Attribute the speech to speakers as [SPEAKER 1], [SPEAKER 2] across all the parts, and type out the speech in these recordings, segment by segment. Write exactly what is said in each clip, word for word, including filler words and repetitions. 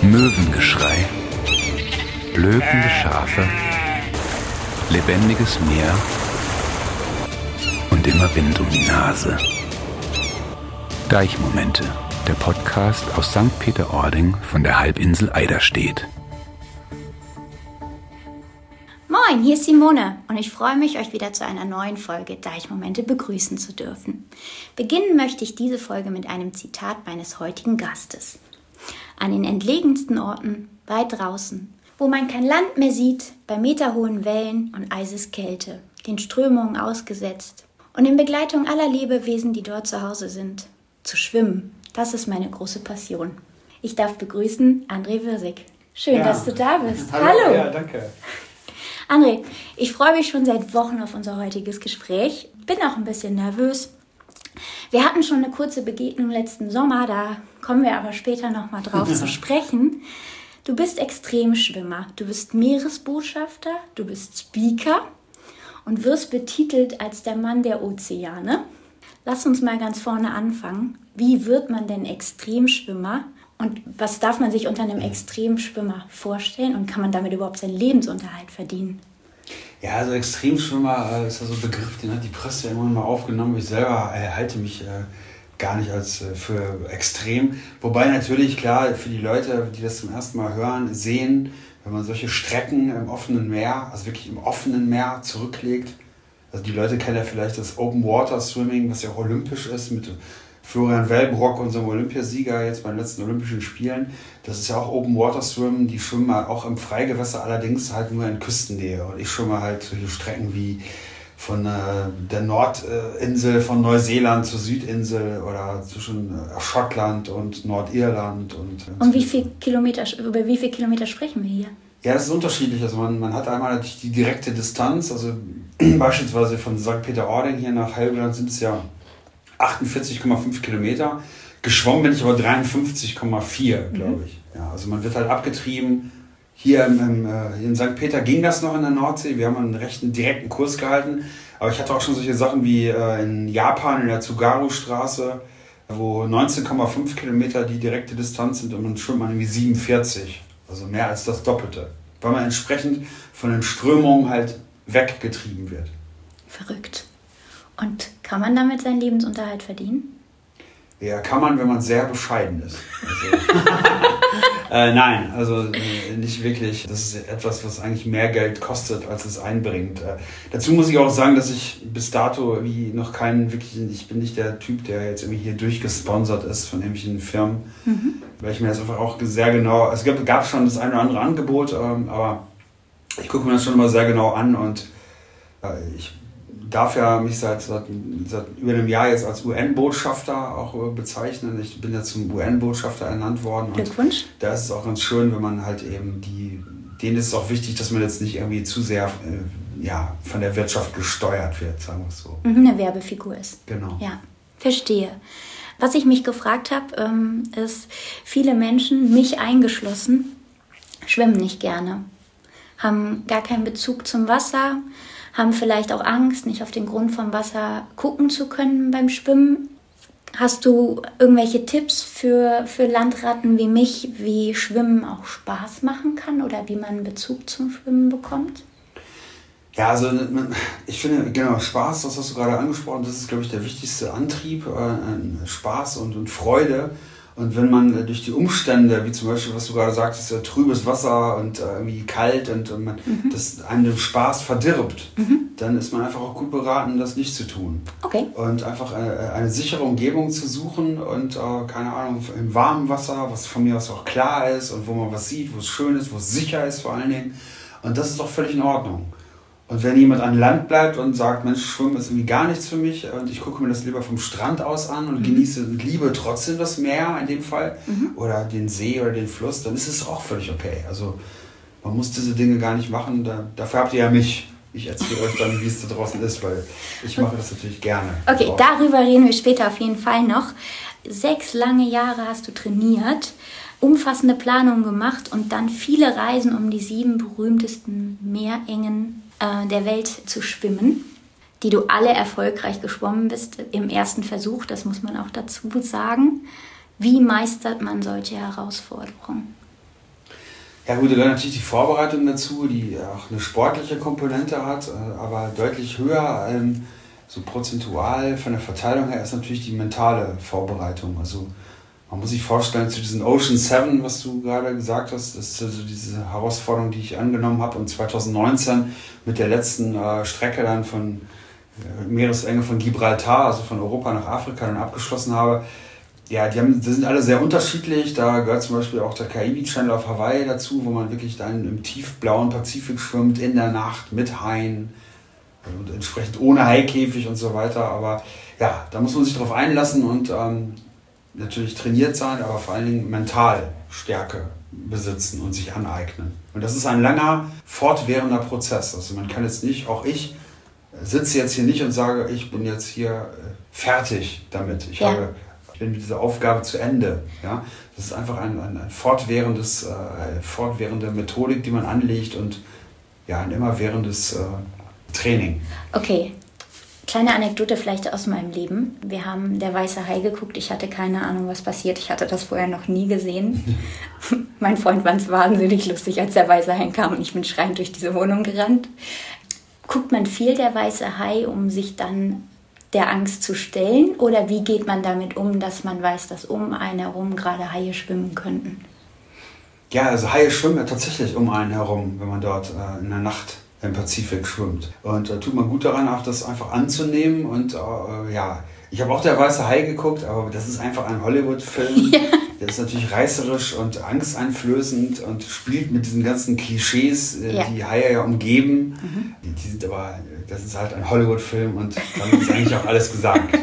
[SPEAKER 1] Möwengeschrei, blökende Schafe, lebendiges Meer und immer Wind um die Nase. Deichmomente, der Podcast aus Sankt Peter-Ording von der Halbinsel Eiderstedt.
[SPEAKER 2] Moin, hier ist Simone und ich freue mich, euch wieder zu einer neuen Folge Deichmomente begrüßen zu dürfen. Beginnen möchte ich diese Folge mit einem Zitat meines heutigen Gastes. An den entlegensten Orten, weit draußen, wo man kein Land mehr sieht, bei meterhohen Wellen und Eiseskälte, den Strömungen ausgesetzt und in Begleitung aller Lebewesen, die dort zu Hause sind, zu schwimmen, das ist meine große Passion. Ich darf begrüßen André Wirsig. Schön, ja. dass du da bist.
[SPEAKER 3] Hallo.
[SPEAKER 2] Hallo.
[SPEAKER 3] Ja, danke.
[SPEAKER 2] André, ich freue mich schon seit Wochen auf unser heutiges Gespräch. Bin auch ein bisschen nervös. Wir hatten schon eine kurze Begegnung letzten Sommer, da kommen wir aber später nochmal drauf zu sprechen. Du bist Extremschwimmer, du bist Meeresbotschafter, du bist Speaker und wirst betitelt als der Mann der Ozeane. Lass uns mal ganz vorne anfangen. Wie wird man denn Extremschwimmer? Und was darf man sich unter einem Extremschwimmer vorstellen? Und kann man damit überhaupt seinen Lebensunterhalt verdienen?
[SPEAKER 3] Ja, also Extremschwimmer äh, ist ja so ein Begriff, den hat die Presse ja immer mal aufgenommen. Ich selber äh, halte mich äh, gar nicht als äh, für extrem. Wobei natürlich, klar, für die Leute, die das zum ersten Mal hören, sehen, wenn man solche Strecken im offenen Meer, also wirklich im offenen Meer zurücklegt. Also die Leute kennen ja vielleicht das Open Water Swimming, was ja auch olympisch ist, mit Florian Wellbrock, unserem Olympiasieger jetzt bei den letzten Olympischen Spielen. Das ist ja auch Open Water Swim. Die schwimmen halt auch im Freigewässer, allerdings halt nur in Küstennähe. Und ich schwimme halt solche Strecken wie von äh, der Nordinsel von Neuseeland zur Südinsel oder zwischen äh, Schottland und Nordirland. Und, äh,
[SPEAKER 2] und wie viel Kilometer, über wie viele Kilometer sprechen wir hier?
[SPEAKER 3] Ja, das ist unterschiedlich. Also man, man hat einmal natürlich die direkte Distanz. Also beispielsweise von Sankt Peter-Ording hier nach Helgoland sind es ja achtundvierzig Komma fünf Kilometer. Geschwommen bin ich aber dreiundfünfzig Komma vier, glaube mhm. ich. Ja, also man wird halt abgetrieben. Hier im, im, äh, in Sankt Peter ging das noch in der Nordsee. Wir haben einen rechten direkten Kurs gehalten. Aber ich hatte auch schon solche Sachen wie äh, in Japan in der Tsugaru-Straße, wo neunzehn Komma fünf Kilometer die direkte Distanz sind und man schwimmt man irgendwie siebenundvierzig. Also mehr als das Doppelte. Weil man entsprechend von den Strömungen halt weggetrieben wird.
[SPEAKER 2] Verrückt. Und kann man damit seinen Lebensunterhalt verdienen?
[SPEAKER 3] Ja, kann man, wenn man sehr bescheiden ist. Also, äh, nein, also äh, nicht wirklich. Das ist etwas, was eigentlich mehr Geld kostet, als es einbringt. Äh, dazu muss ich auch sagen, dass ich bis dato wie noch keinen wirklichen, ich bin nicht der Typ, der jetzt irgendwie hier durchgesponsert ist von irgendwelchen Firmen, mhm. weil ich mir das einfach auch sehr genau, es gab, gab schon das eine oder andere Angebot, ähm, aber ich gucke mir das schon immer sehr genau an und äh, ich darf ja mich seit, seit, seit über einem Jahr jetzt als U N-Botschafter auch bezeichnen. Ich bin ja zum U N-Botschafter ernannt worden.
[SPEAKER 2] Glückwunsch.
[SPEAKER 3] Und da ist es auch ganz schön, wenn man halt eben die, denen ist es auch wichtig, dass man jetzt nicht irgendwie zu sehr äh, ja, von der Wirtschaft gesteuert wird, sagen wir es so.
[SPEAKER 2] Eine Werbefigur ist.
[SPEAKER 3] Genau.
[SPEAKER 2] Ja, verstehe. Was ich mich gefragt habe, ähm, ist, viele Menschen, mich eingeschlossen, schwimmen nicht gerne, haben gar keinen Bezug zum Wasser, haben vielleicht auch Angst, nicht auf den Grund vom Wasser gucken zu können beim Schwimmen. Hast du irgendwelche Tipps für, für Landratten wie mich, wie Schwimmen auch Spaß machen kann oder wie man einen Bezug zum Schwimmen bekommt?
[SPEAKER 3] Ja, also ich finde, genau, Spaß, das hast du gerade angesprochen, das ist, glaube ich, der wichtigste Antrieb, äh, Spaß und, und Freude. Und wenn man durch die Umstände, wie zum Beispiel, was du gerade sagtest, ja, trübes Wasser und äh, irgendwie kalt und, und man, mhm. das einem den Spaß verdirbt, mhm. dann ist man einfach auch gut beraten, das nicht zu tun.
[SPEAKER 2] Okay.
[SPEAKER 3] Und einfach eine, eine sichere Umgebung zu suchen und, äh, keine Ahnung, im warmen Wasser, was von mir aus auch klar ist und wo man was sieht, wo es schön ist, wo es sicher ist vor allen Dingen. Und das ist doch völlig in Ordnung. Und wenn jemand an Land bleibt und sagt, Mensch, Schwimmen ist irgendwie gar nichts für mich und ich gucke mir das lieber vom Strand aus an und mhm. genieße und liebe trotzdem das Meer in dem Fall mhm. oder den See oder den Fluss, dann ist es auch völlig okay. Also man muss diese Dinge gar nicht machen, da, dafür habt ihr ja mich. Ich erzähle euch dann, wie es da draußen ist, weil ich mache das natürlich gerne.
[SPEAKER 2] Okay, auch. Darüber reden wir später auf jeden Fall noch. Sechs lange Jahre hast du trainiert, umfassende Planungen gemacht und dann viele Reisen, um die sieben berühmtesten Meerengen der Welt zu schwimmen, die du alle erfolgreich geschwommen bist im ersten Versuch, das muss man auch dazu sagen. Wie meistert man solche Herausforderungen?
[SPEAKER 3] Ja gut, da gehört natürlich die Vorbereitung dazu, die auch eine sportliche Komponente hat, aber deutlich höher, ähm, so prozentual von der Verteilung her, ist natürlich die mentale Vorbereitung. Also man muss sich vorstellen, zu diesem Ocean Seven, was du gerade gesagt hast, das ist also diese Herausforderung, die ich angenommen habe und zwanzig neunzehn mit der letzten äh, Strecke dann von äh, Meeresenge von Gibraltar, also von Europa nach Afrika, dann abgeschlossen habe. Ja, die, haben, die sind alle sehr unterschiedlich. Da gehört zum Beispiel auch der Karibi Channel auf Hawaii dazu, wo man wirklich dann im tiefblauen Pazifik schwimmt, in der Nacht mit Haien und entsprechend ohne Haikäfig und so weiter. Aber ja, da muss man sich drauf einlassen und ähm, natürlich trainiert sein, aber vor allen Dingen mental Stärke besitzen und sich aneignen. Und das ist ein langer, fortwährender Prozess. Also man kann jetzt nicht, auch ich sitze jetzt hier nicht und sage, ich bin jetzt hier fertig damit. Ich ja. habe mit dieser Aufgabe zu Ende. Ja? Das ist einfach ein, ein, ein fortwährendes, äh, eine fortwährende Methodik, die man anlegt und ja, ein immerwährendes äh, Training.
[SPEAKER 2] Okay, kleine Anekdote vielleicht aus meinem Leben. Wir haben Der Weiße Hai geguckt. Ich hatte keine Ahnung, was passiert. Ich hatte das vorher noch nie gesehen. Mein Freund fand es wahnsinnig lustig, als der Weiße Hai kam und ich bin schreiend durch diese Wohnung gerannt. Guckt man viel Der Weiße Hai, um sich dann der Angst zu stellen? Oder wie geht man damit um, dass man weiß, dass um einen herum gerade Haie schwimmen könnten?
[SPEAKER 3] Ja, also Haie schwimmen ja tatsächlich um einen herum, wenn man dort äh, in der Nacht im Pazifik schwimmt. Und da äh, tut man gut daran, auch das einfach anzunehmen. Und äh, ja, ich habe auch Der Weiße Hai geguckt, aber das ist einfach ein Hollywood-Film. Ja. Der ist natürlich reißerisch und angsteinflößend und spielt mit diesen ganzen Klischees, äh, ja. die Haie ja umgeben. Mhm. Die, die sind aber, das ist halt ein Hollywood-Film und damit ist eigentlich auch alles gesagt.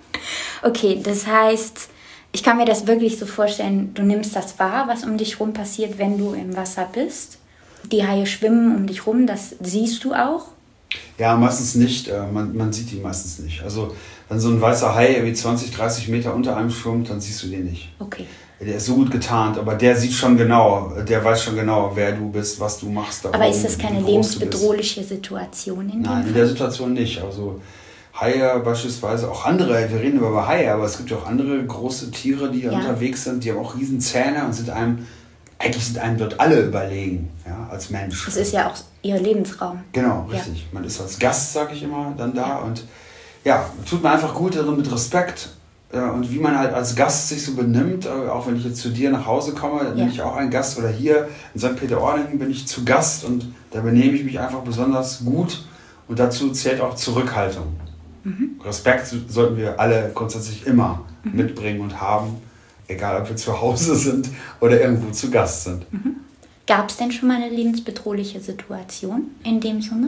[SPEAKER 2] Okay, das heißt, ich kann mir das wirklich so vorstellen, du nimmst das wahr, was um dich rum passiert, wenn du im Wasser bist. Die Haie schwimmen um dich rum, das siehst du auch?
[SPEAKER 3] Ja, meistens nicht. Man, man sieht die meistens nicht. Also wenn so ein weißer Hai irgendwie zwanzig, dreißig Meter unter einem schwimmt, dann siehst du den nicht.
[SPEAKER 2] Okay.
[SPEAKER 3] Der ist so gut getarnt, aber der sieht schon genau, der weiß schon genau, wer du bist, was du machst.
[SPEAKER 2] Aber ist das keine lebensbedrohliche Situation in dem Fall?
[SPEAKER 3] Nein, in der Situation nicht. Also Haie beispielsweise, auch andere, wir reden über Haie, aber es gibt ja auch andere große Tiere, die ja. unterwegs sind, die haben auch riesen Zähne und sind einem, eigentlich sind einem dort alle überlegen, ja, als Mensch.
[SPEAKER 2] Das ist ja auch ihr Lebensraum.
[SPEAKER 3] Genau, richtig. Ja. Man ist als Gast, sage ich immer, dann da ja. und ja, tut mir einfach gut darin mit Respekt. Und wie man halt als Gast sich so benimmt, auch wenn ich jetzt zu dir nach Hause komme, dann ja. bin ich auch ein Gast. Oder hier in Sankt Peter-Ording bin ich zu Gast und da benehme ich mich einfach besonders gut. Und dazu zählt auch Zurückhaltung. Mhm. Respekt sollten wir alle grundsätzlich immer mhm. mitbringen und haben, egal ob wir zu Hause sind oder irgendwo zu Gast sind.
[SPEAKER 2] Mhm. Gab es denn schon mal eine lebensbedrohliche Situation in dem Sinne?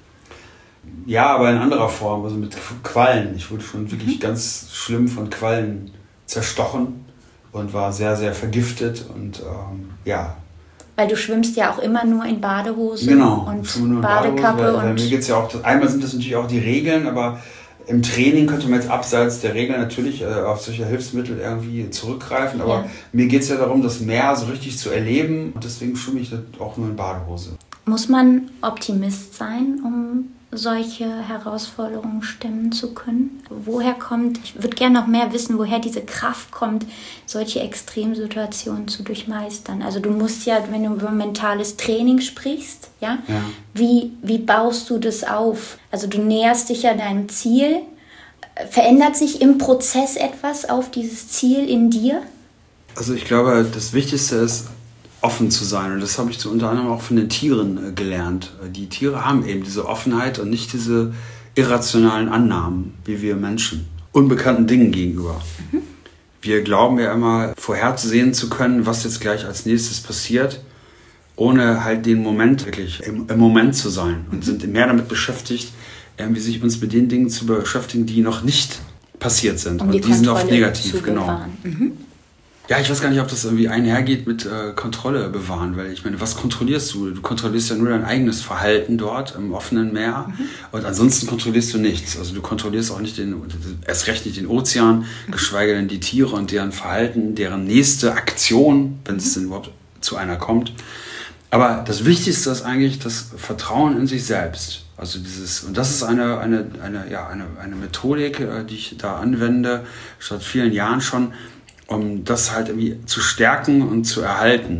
[SPEAKER 3] Ja, aber in anderer Form, also mit Quallen. Ich wurde schon wirklich mhm. ganz schlimm von Quallen zerstochen und war sehr, sehr vergiftet und ähm, ja.
[SPEAKER 2] Weil du schwimmst ja auch immer nur in Badehose
[SPEAKER 3] genau,
[SPEAKER 2] und
[SPEAKER 3] nur in
[SPEAKER 2] Badekappe.
[SPEAKER 3] Badehose, weil, weil
[SPEAKER 2] und
[SPEAKER 3] mir geht's ja auch, einmal sind das natürlich auch die Regeln, aber im Training könnte man jetzt abseits der Regeln natürlich äh, auf solche Hilfsmittel irgendwie zurückgreifen, aber ja. mir geht es ja darum, das Meer so richtig zu erleben und deswegen schwimme ich auch nur in Badehose.
[SPEAKER 2] Muss man Optimist sein, um solche Herausforderungen stemmen zu können? Woher kommt, ich würde gerne noch mehr wissen, woher diese Kraft kommt, solche Extremsituationen zu durchmeistern. Also du musst ja, wenn du über mentales Training sprichst, ja, ja. Wie, wie baust du das auf? Also du näherst dich ja deinem Ziel. Verändert sich im Prozess etwas auf dieses Ziel in dir?
[SPEAKER 3] Also ich glaube, das Wichtigste ist, offen zu sein. Und das habe ich so unter anderem auch von den Tieren äh, gelernt. Die Tiere haben eben diese Offenheit und nicht diese irrationalen Annahmen, wie wir Menschen, unbekannten Dingen gegenüber. Mhm. Wir glauben ja immer, vorhersehen zu können, was jetzt gleich als nächstes passiert, ohne halt den Moment wirklich im, im Moment zu sein. Und mhm. sind mehr damit beschäftigt, irgendwie sich uns mit den Dingen zu beschäftigen, die noch nicht passiert sind.
[SPEAKER 2] Um
[SPEAKER 3] und
[SPEAKER 2] die,
[SPEAKER 3] die sind oft negativ,
[SPEAKER 2] genau. Mhm.
[SPEAKER 3] Ja, ich weiß gar nicht, ob das irgendwie einhergeht mit äh, Kontrolle bewahren, weil ich meine, was kontrollierst du? Du kontrollierst ja nur dein eigenes Verhalten dort im offenen Meer mhm. und ansonsten kontrollierst du nichts. Also du kontrollierst auch nicht den, erst recht nicht den Ozean, mhm. geschweige denn die Tiere und deren Verhalten, deren nächste Aktion, wenn es mhm. denn überhaupt zu einer kommt. Aber das Wichtigste ist eigentlich das Vertrauen in sich selbst. Also dieses, und das ist eine, eine, eine, ja, eine, eine Methodik, die ich da anwende, seit vielen Jahren schon, um das halt irgendwie zu stärken und zu erhalten.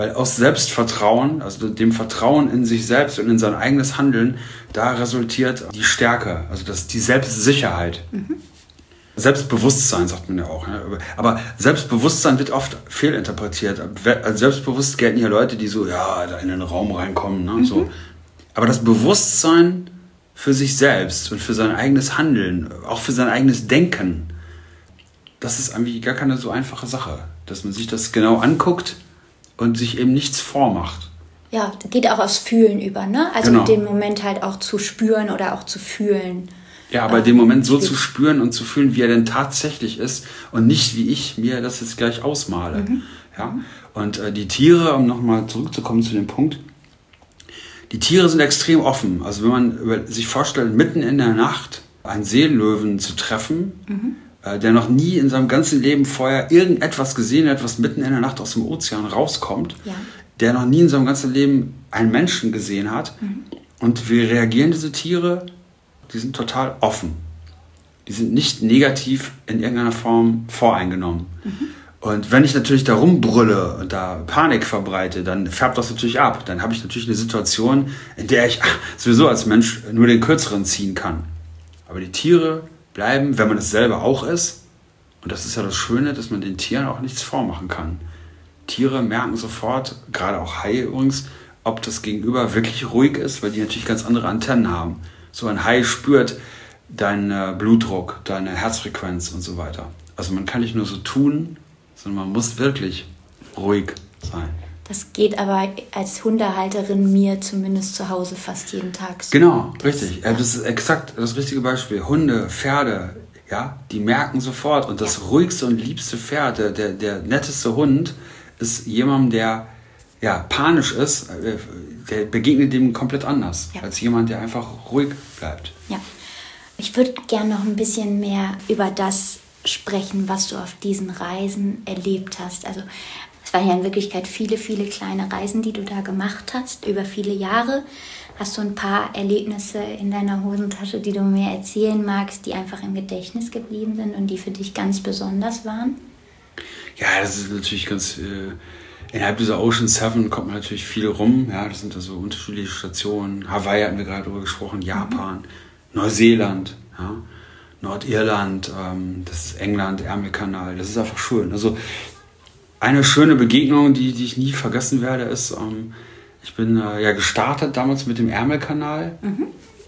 [SPEAKER 3] Weil aus Selbstvertrauen, also dem Vertrauen in sich selbst und in sein eigenes Handeln, da resultiert die Stärke, also das, die Selbstsicherheit. Mhm. Selbstbewusstsein sagt man ja auch. Ne? Aber Selbstbewusstsein wird oft fehlinterpretiert. Als selbstbewusst gelten ja Leute, die so ja, da in den Raum reinkommen. Ne? Mhm. So. Aber das Bewusstsein für sich selbst und für sein eigenes Handeln, auch für sein eigenes Denken, das ist irgendwie gar keine so einfache Sache. Dass man sich das genau anguckt und sich eben nichts vormacht.
[SPEAKER 2] Ja, geht auch aufs Fühlen über, ne? Also
[SPEAKER 3] genau.
[SPEAKER 2] Den Moment halt auch zu spüren oder auch zu fühlen.
[SPEAKER 3] Ja, aber ähm, den Moment so zu spüren und zu fühlen, wie er denn tatsächlich ist und nicht, wie ich mir das jetzt gleich ausmale. Mhm. Ja? Und äh, die Tiere, um nochmal zurückzukommen zu dem Punkt, die Tiere sind extrem offen. Also wenn man sich vorstellt, mitten in der Nacht einen Seelöwen zu treffen, mhm. äh, der noch nie in seinem ganzen Leben vorher irgendetwas gesehen hat, was mitten in der Nacht aus dem Ozean rauskommt, ja. der noch nie in seinem ganzen Leben einen Menschen gesehen hat. Mhm. Und wie reagieren diese Tiere? Die sind total offen. Die sind nicht negativ in irgendeiner Form voreingenommen. Mhm. Und wenn ich natürlich da rumbrülle und da Panik verbreite, dann färbt das natürlich ab. Dann habe ich natürlich eine Situation, in der ich ach, sowieso als Mensch nur den Kürzeren ziehen kann. Aber die Tiere bleiben, wenn man es selber auch ist, und das ist ja das Schöne, dass man den Tieren auch nichts vormachen kann. Tiere merken sofort, gerade auch Haie übrigens, ob das Gegenüber wirklich ruhig ist, weil die natürlich ganz andere Antennen haben. So ein Hai spürt deinen Blutdruck, deine Herzfrequenz und so weiter. Also man kann nicht nur so tun, sondern man muss wirklich ruhig sein.
[SPEAKER 2] Das geht aber als Hundehalterin mir zumindest zu Hause fast jeden Tag so.
[SPEAKER 3] Genau, das, richtig. Ja. Das ist exakt das richtige Beispiel. Hunde, Pferde, ja, die merken sofort. Und das ja. ruhigste und liebste Pferd, der, der, der netteste Hund, ist jemandem, der ja, panisch ist, der begegnet dem komplett anders, ja. als jemand, der einfach ruhig bleibt.
[SPEAKER 2] Ja. Ich würde gerne noch ein bisschen mehr über das sprechen, was du auf diesen Reisen erlebt hast. Also es waren ja in Wirklichkeit viele, viele kleine Reisen, die du da gemacht hast, über viele Jahre. Hast du ein paar Erlebnisse in deiner Hosentasche, die du mir erzählen magst, die einfach im Gedächtnis geblieben sind und die für dich ganz besonders waren?
[SPEAKER 3] Ja, das ist natürlich ganz... Äh, innerhalb dieser Ocean Seven kommt man natürlich viel rum. Ja, das sind also unterschiedliche Stationen. Hawaii hatten wir gerade drüber gesprochen, Japan, mhm. Neuseeland, ja. Nordirland, ähm, das ist England, Ärmelkanal, das ist einfach schön. Also eine schöne Begegnung, die, die ich nie vergessen werde, ist, ähm, ich bin äh, ja gestartet damals mit dem Ärmelkanal. Mhm.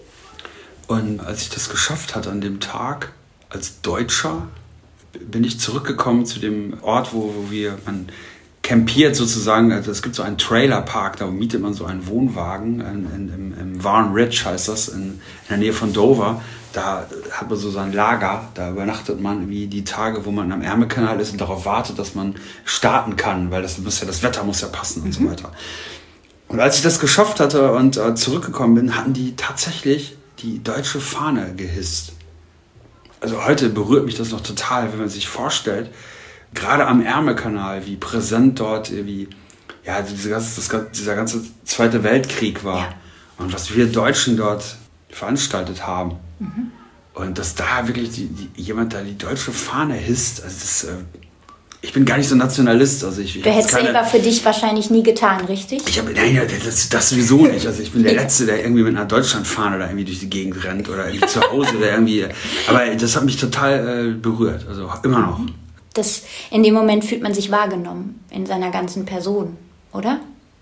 [SPEAKER 3] Und als ich das geschafft hatte an dem Tag, als Deutscher, bin ich zurückgekommen zu dem Ort, wo, wo wir, man campiert sozusagen. Also es gibt so einen Trailerpark, da mietet man so einen Wohnwagen, in, in, im, im Warren Ridge heißt das, in, in der Nähe von Dover. Da hat man so sein Lager, da übernachtet man wie die Tage, wo man am Ärmelkanal ist und darauf wartet, dass man starten kann, weil das muss ja, das Wetter muss ja passen und mhm. so weiter. Und als ich das geschafft hatte und äh, zurückgekommen bin, hatten die tatsächlich die deutsche Fahne gehisst. Also heute berührt mich das noch total, wenn man sich vorstellt, gerade am Ärmelkanal, wie präsent dort wie, ja, diese ganze, das, dieser ganze Zweite Weltkrieg war. Ja. Und was wir Deutschen dort veranstaltet haben. Mhm. Und dass da wirklich die, die, jemand da die deutsche Fahne hisst, also das, äh, ich bin gar nicht so Nationalist. Also ich, ich
[SPEAKER 2] du hättest keine, selber für dich wahrscheinlich nie getan, richtig?
[SPEAKER 3] Ich hab, nein, das, das sowieso nicht. Also ich bin der Letzte, der irgendwie mit einer Deutschlandfahne da irgendwie durch die Gegend rennt oder irgendwie zu Hause oder irgendwie. Aber das hat mich total äh, berührt, also immer noch.
[SPEAKER 2] Das, in dem Moment fühlt man sich wahrgenommen in seiner ganzen Person, oder?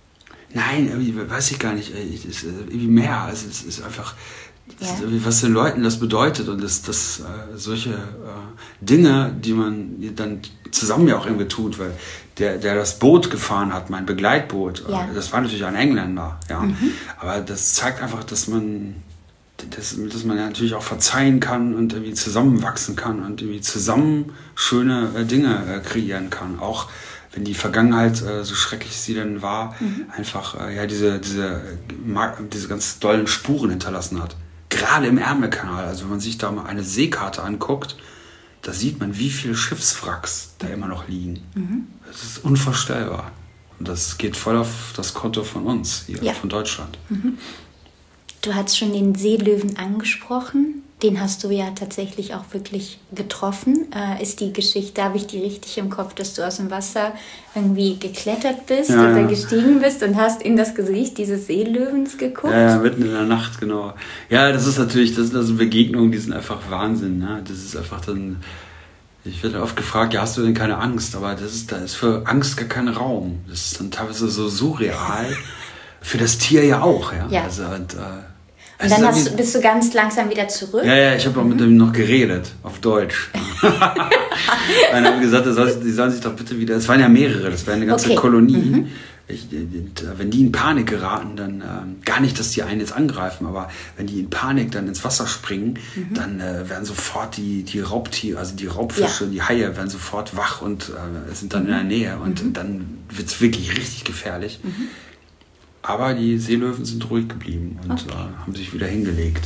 [SPEAKER 3] Nein, irgendwie weiß ich gar nicht. Es ist irgendwie mehr. Also es ist einfach, ja. ist was den Leuten das bedeutet und das, das äh, solche äh, Dinge, die man dann zusammen ja auch irgendwie tut, weil der, der das Boot gefahren hat, mein Begleitboot, ja. äh, das war natürlich ein Engländer, ja. Mhm. Aber das zeigt einfach, dass man Dass, dass man ja natürlich auch verzeihen kann und irgendwie zusammenwachsen kann und irgendwie zusammen schöne äh, Dinge äh, kreieren kann. Auch wenn die Vergangenheit, äh, so schrecklich sie denn war, mhm. einfach äh, ja, diese, diese, diese ganz dollen Spuren hinterlassen hat. Gerade im Ärmelkanal, also wenn man sich da mal eine Seekarte anguckt, da sieht man, wie viele Schiffswracks da immer noch liegen. Mhm. Das ist unvorstellbar. Und das geht voll auf das Konto von uns hier, ja. von Deutschland.
[SPEAKER 2] Mhm. Du hast schon den Seelöwen angesprochen. Den hast du ja tatsächlich auch wirklich getroffen. Äh, ist die Geschichte, habe ich die richtig im Kopf, dass du aus dem Wasser irgendwie geklettert bist
[SPEAKER 3] ja,
[SPEAKER 2] oder
[SPEAKER 3] ja.
[SPEAKER 2] gestiegen bist und hast in das Gesicht dieses Seelöwens geguckt?
[SPEAKER 3] Ja, ja, mitten in der Nacht, genau. Ja, das ist natürlich, das sind also Begegnungen, die sind einfach Wahnsinn. Ne? Das ist einfach dann, ich werde oft gefragt, ja, hast du denn keine Angst? Aber das ist, da ist für Angst gar kein Raum. Das ist dann teilweise so surreal. Für das Tier ja auch, ja.
[SPEAKER 2] ja.
[SPEAKER 3] Also, und, äh,
[SPEAKER 2] Und dann hast du, bist du ganz langsam wieder zurück?
[SPEAKER 3] Ja, ja, ich habe auch mit ihm noch geredet, auf Deutsch. Dann habe ich gesagt, die sollen sich doch bitte wieder, es waren ja mehrere, das war eine ganze
[SPEAKER 2] okay.
[SPEAKER 3] Kolonie. Mhm. Ich, wenn die in Panik geraten, dann äh, gar nicht, dass die einen jetzt angreifen, aber wenn die in Panik dann ins Wasser springen, mhm. dann äh, werden sofort die, die Raubtiere, also die Raubfische, ja. die Haie werden sofort wach und äh, sind dann mhm. in der Nähe und mhm. dann wird es wirklich richtig gefährlich. Mhm. Aber die Seelöwen sind ruhig geblieben und okay. äh, haben sich wieder hingelegt.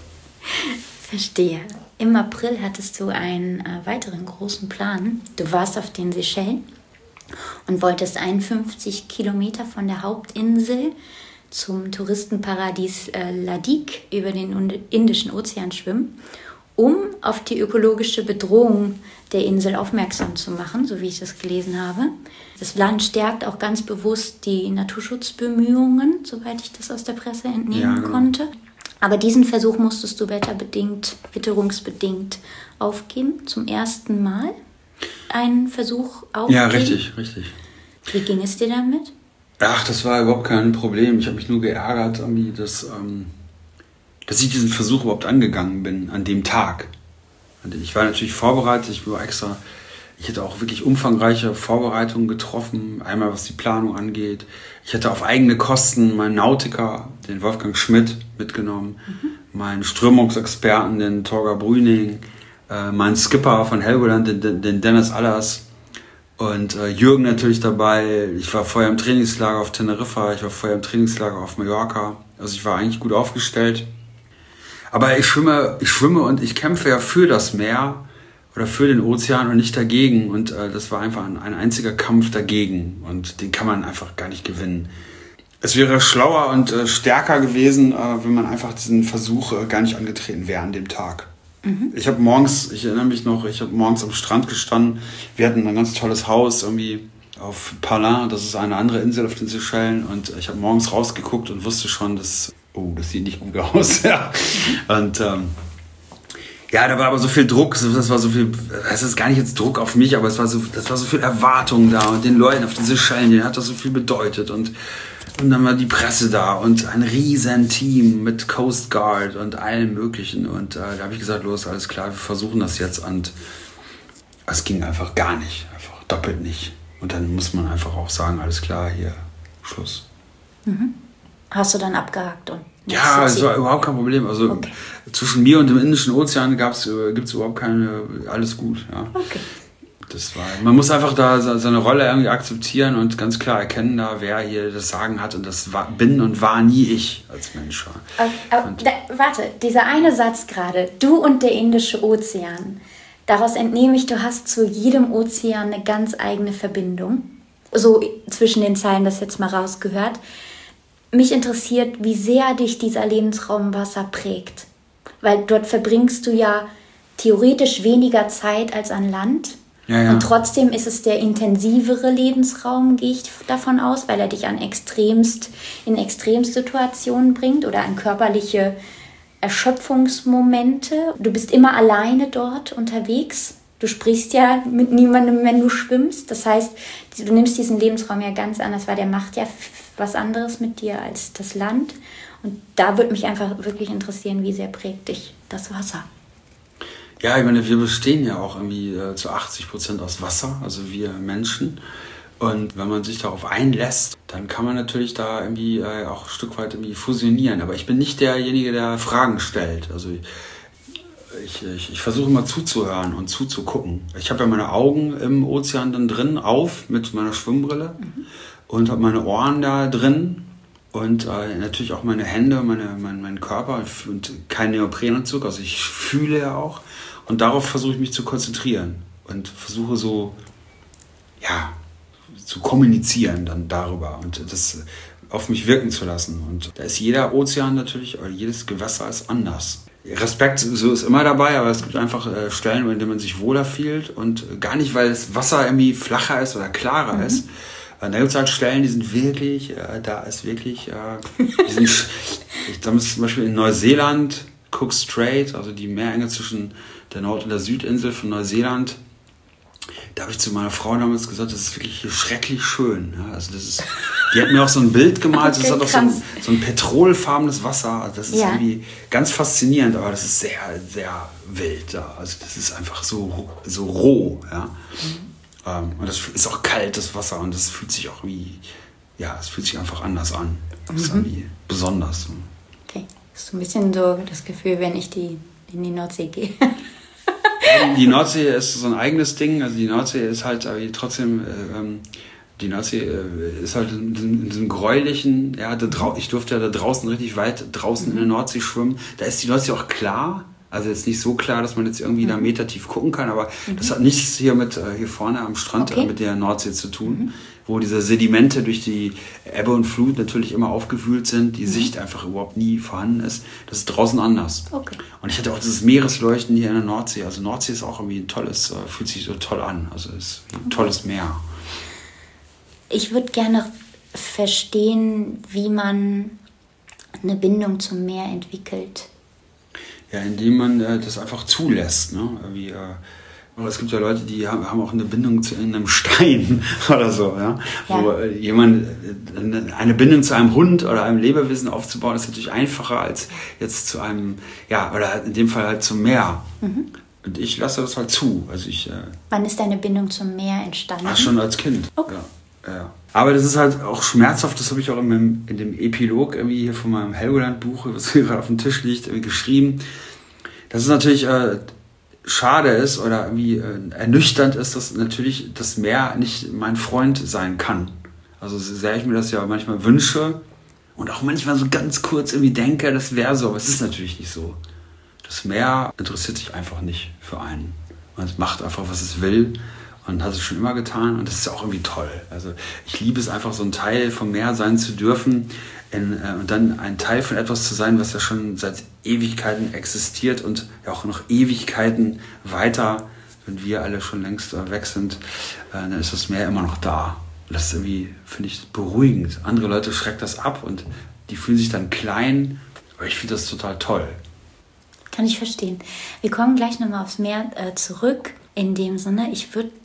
[SPEAKER 2] Verstehe. Im April hattest du einen äh, weiteren großen Plan. Du warst auf den Seychellen und wolltest einundfünfzig Kilometer von der Hauptinsel zum Touristenparadies äh, Ladik über den Indischen Ozean schwimmen, um auf die ökologische Bedrohung der Insel aufmerksam zu machen, so wie ich das gelesen habe. Das Land stärkt auch ganz bewusst die Naturschutzbemühungen, soweit ich das aus der Presse entnehmen ja, genau. konnte. Aber diesen Versuch musstest du wetterbedingt, witterungsbedingt aufgeben, zum ersten Mal einen Versuch aufgeben.
[SPEAKER 3] Ja, richtig, richtig.
[SPEAKER 2] Wie ging es dir damit?
[SPEAKER 3] Ach, das war überhaupt kein Problem. Ich habe mich nur geärgert, irgendwie, dass, ähm, dass ich diesen Versuch überhaupt angegangen bin an dem Tag. Ich war natürlich vorbereitet, ich war extra, ich hätte auch wirklich umfangreiche Vorbereitungen getroffen, einmal was die Planung angeht. Ich hätte auf eigene Kosten meinen Nautiker, den Wolfgang Schmidt, mitgenommen, mhm. meinen Strömungsexperten, den Torger Brüning, äh, meinen Skipper von Helgoland, den, den Dennis Allers und äh, Jürgen natürlich dabei. Ich war vorher im Trainingslager auf Teneriffa, ich war vorher im Trainingslager auf Mallorca. Also ich war eigentlich gut aufgestellt. Aber ich schwimme, ich schwimme und ich kämpfe ja für das Meer oder für den Ozean und nicht dagegen. Und äh, das war einfach ein, ein einziger Kampf dagegen. Und den kann man einfach gar nicht gewinnen. Es wäre schlauer und äh, stärker gewesen, äh, wenn man einfach diesen Versuch äh, gar nicht angetreten wäre an dem Tag. Mhm. Ich habe morgens, ich erinnere mich noch, ich habe morgens am Strand gestanden. Wir hatten ein ganz tolles Haus irgendwie auf Palin. Das ist eine andere Insel auf den Seychellen. Und ich habe morgens rausgeguckt und wusste schon, dass... Oh, das sieht nicht gut aus. Ja. Und ähm, ja, da war aber so viel Druck, das war so viel, es ist gar nicht jetzt Druck auf mich, aber es war so, das war so viel Erwartung da und den Leuten auf den Seychellen, denen hat das so viel bedeutet und, und dann war die Presse da und ein riesen Team mit Coast Guard und allem Möglichen und äh, da habe ich gesagt, los, alles klar, wir versuchen das jetzt und es ging einfach gar nicht, einfach doppelt nicht und dann muss man einfach auch sagen, alles klar, hier, Schluss.
[SPEAKER 2] Mhm. Hast du dann abgehakt? Und
[SPEAKER 3] ja, es war überhaupt kein Problem. Also okay. Zwischen mir und dem Indischen Ozean gibt es überhaupt keine, alles gut. Ja.
[SPEAKER 2] Okay.
[SPEAKER 3] Das war, man muss einfach da seine Rolle irgendwie akzeptieren und ganz klar erkennen, da, wer hier das Sagen hat. Und das war, bin und war nie ich als Mensch.
[SPEAKER 2] Aber, aber da, warte, dieser eine Satz gerade, du und der Indische Ozean, daraus entnehme ich, du hast zu jedem Ozean eine ganz eigene Verbindung. So zwischen den Zeilen das jetzt mal rausgehört. Mich interessiert, wie sehr dich dieser Lebensraum Wasser prägt. Weil dort verbringst du ja theoretisch weniger Zeit als an Land.
[SPEAKER 3] Ja, ja.
[SPEAKER 2] Und trotzdem ist es der intensivere Lebensraum, gehe ich davon aus, weil er dich an extremst, in Extremsituationen bringt oder an körperliche Erschöpfungsmomente. Du bist immer alleine dort unterwegs. Du sprichst ja mit niemandem, wenn du schwimmst. Das heißt, du nimmst diesen Lebensraum ja ganz anders, weil der macht ja was anderes mit dir als das Land. Und da würde mich einfach wirklich interessieren, wie sehr prägt dich das Wasser?
[SPEAKER 3] Ja, ich meine, wir bestehen ja auch irgendwie äh, zu achtzig Prozent aus Wasser, also wir Menschen. Und wenn man sich darauf einlässt, dann kann man natürlich da irgendwie äh, auch ein Stück weit irgendwie fusionieren. Aber ich bin nicht derjenige, der Fragen stellt. Also ich, ich, ich versuche immer zuzuhören und zuzugucken. Ich habe ja meine Augen im Ozean dann drin auf mit meiner Schwimmbrille. Mhm. Und habe meine Ohren da drin und äh, natürlich auch meine Hände, meine, mein, mein Körper und kein Neoprenanzug, also ich fühle ja auch. Und darauf versuche ich mich zu konzentrieren und versuche so, ja, zu kommunizieren dann darüber und das auf mich wirken zu lassen. Und da ist jeder Ozean natürlich, oder jedes Gewässer ist anders. Respekt so ist immer dabei, aber es gibt einfach äh, Stellen, in denen man sich wohler fühlt und äh, gar nicht, weil das Wasser irgendwie flacher ist oder klarer mhm. ist. Äh, da gibt es halt Stellen, die sind wirklich, äh, da ist wirklich, äh, die sind, ich glaube zum Beispiel in Neuseeland, Cook Strait, also die Meerenge zwischen der Nord- und der Südinsel von Neuseeland. Da habe ich zu meiner Frau damals gesagt, das ist wirklich schrecklich schön. Ja, also das ist, die hat mir auch so ein Bild gemalt, okay, das hat auch so ein, so ein petrolfarbenes Wasser. Also das ist ja. irgendwie ganz faszinierend, aber das ist sehr, sehr wild. Ja. Also das ist einfach so, so roh. Ja. Mhm. Und das ist auch kalt, das Wasser, und das fühlt sich auch wie, ja, es fühlt sich einfach anders an. Das ist
[SPEAKER 2] mhm.
[SPEAKER 3] irgendwie besonders.
[SPEAKER 2] Okay, das ist so ein bisschen so das Gefühl, wenn ich die, in die Nordsee gehe.
[SPEAKER 3] Die Nordsee ist so ein eigenes Ding. Also die Nordsee ist halt trotzdem, äh, die Nordsee äh, ist halt in, in diesem gräulichen, ja, da drau- ich durfte ja da draußen richtig weit draußen mhm. in der Nordsee schwimmen. Da ist die Nordsee auch klar. Also jetzt nicht so klar, dass man jetzt irgendwie mhm. da metertief gucken kann, aber mhm. das hat nichts hier mit äh, hier vorne am Strand okay. äh, mit der Nordsee zu tun, mhm. wo diese Sedimente durch die Ebbe und Flut natürlich immer aufgewühlt sind, die mhm. Sicht einfach überhaupt nie vorhanden ist. Das ist draußen anders. Okay. Und ich hatte auch dieses Meeresleuchten hier in der Nordsee. Also Nordsee ist auch irgendwie ein tolles, äh, fühlt sich so toll an. Also es ist ein tolles Meer.
[SPEAKER 2] Ich würde gerne verstehen, wie man eine Bindung zum Meer entwickelt.
[SPEAKER 3] Ja, indem man äh, das einfach zulässt. Ne? Wie, äh, aber es gibt ja Leute, die haben, haben auch eine Bindung zu einem Stein oder so. Ja? Ja. Wo äh, jemand äh, eine Bindung zu einem Hund oder einem Lebewesen aufzubauen, ist natürlich einfacher als jetzt zu einem, ja, oder in dem Fall halt zum Meer. Mhm. Und ich lasse das halt zu. Also ich, äh,
[SPEAKER 2] Wann ist deine Bindung zum Meer entstanden?
[SPEAKER 3] Ach, schon als Kind. Okay. Ja, ja. Aber das ist halt auch schmerzhaft, das habe ich auch in dem, in dem Epilog irgendwie hier von meinem Helgoland-Buch, was hier gerade auf dem Tisch liegt, irgendwie geschrieben. Dass es natürlich äh, schade ist oder irgendwie äh, ernüchternd ist, dass natürlich das Meer nicht mein Freund sein kann. Also so sehr ich mir das ja manchmal wünsche und auch manchmal so ganz kurz irgendwie denke, das wäre so, aber es ist natürlich nicht so. Das Meer interessiert sich einfach nicht für einen. Man macht einfach, was es will. Und hat es schon immer getan, und das ist ja auch irgendwie toll. Also ich liebe es einfach, so ein Teil vom Meer sein zu dürfen in, äh, und dann ein Teil von etwas zu sein, was ja schon seit Ewigkeiten existiert und ja auch noch Ewigkeiten weiter, wenn wir alle schon längst äh, weg sind, äh, dann ist das Meer immer noch da. Und das ist irgendwie, finde ich, beruhigend. Andere Leute schreckt das ab und die fühlen sich dann klein, aber ich finde das total toll.
[SPEAKER 2] Kann ich verstehen. Wir kommen gleich nochmal aufs Meer äh, zurück. In dem Sinne, ich würde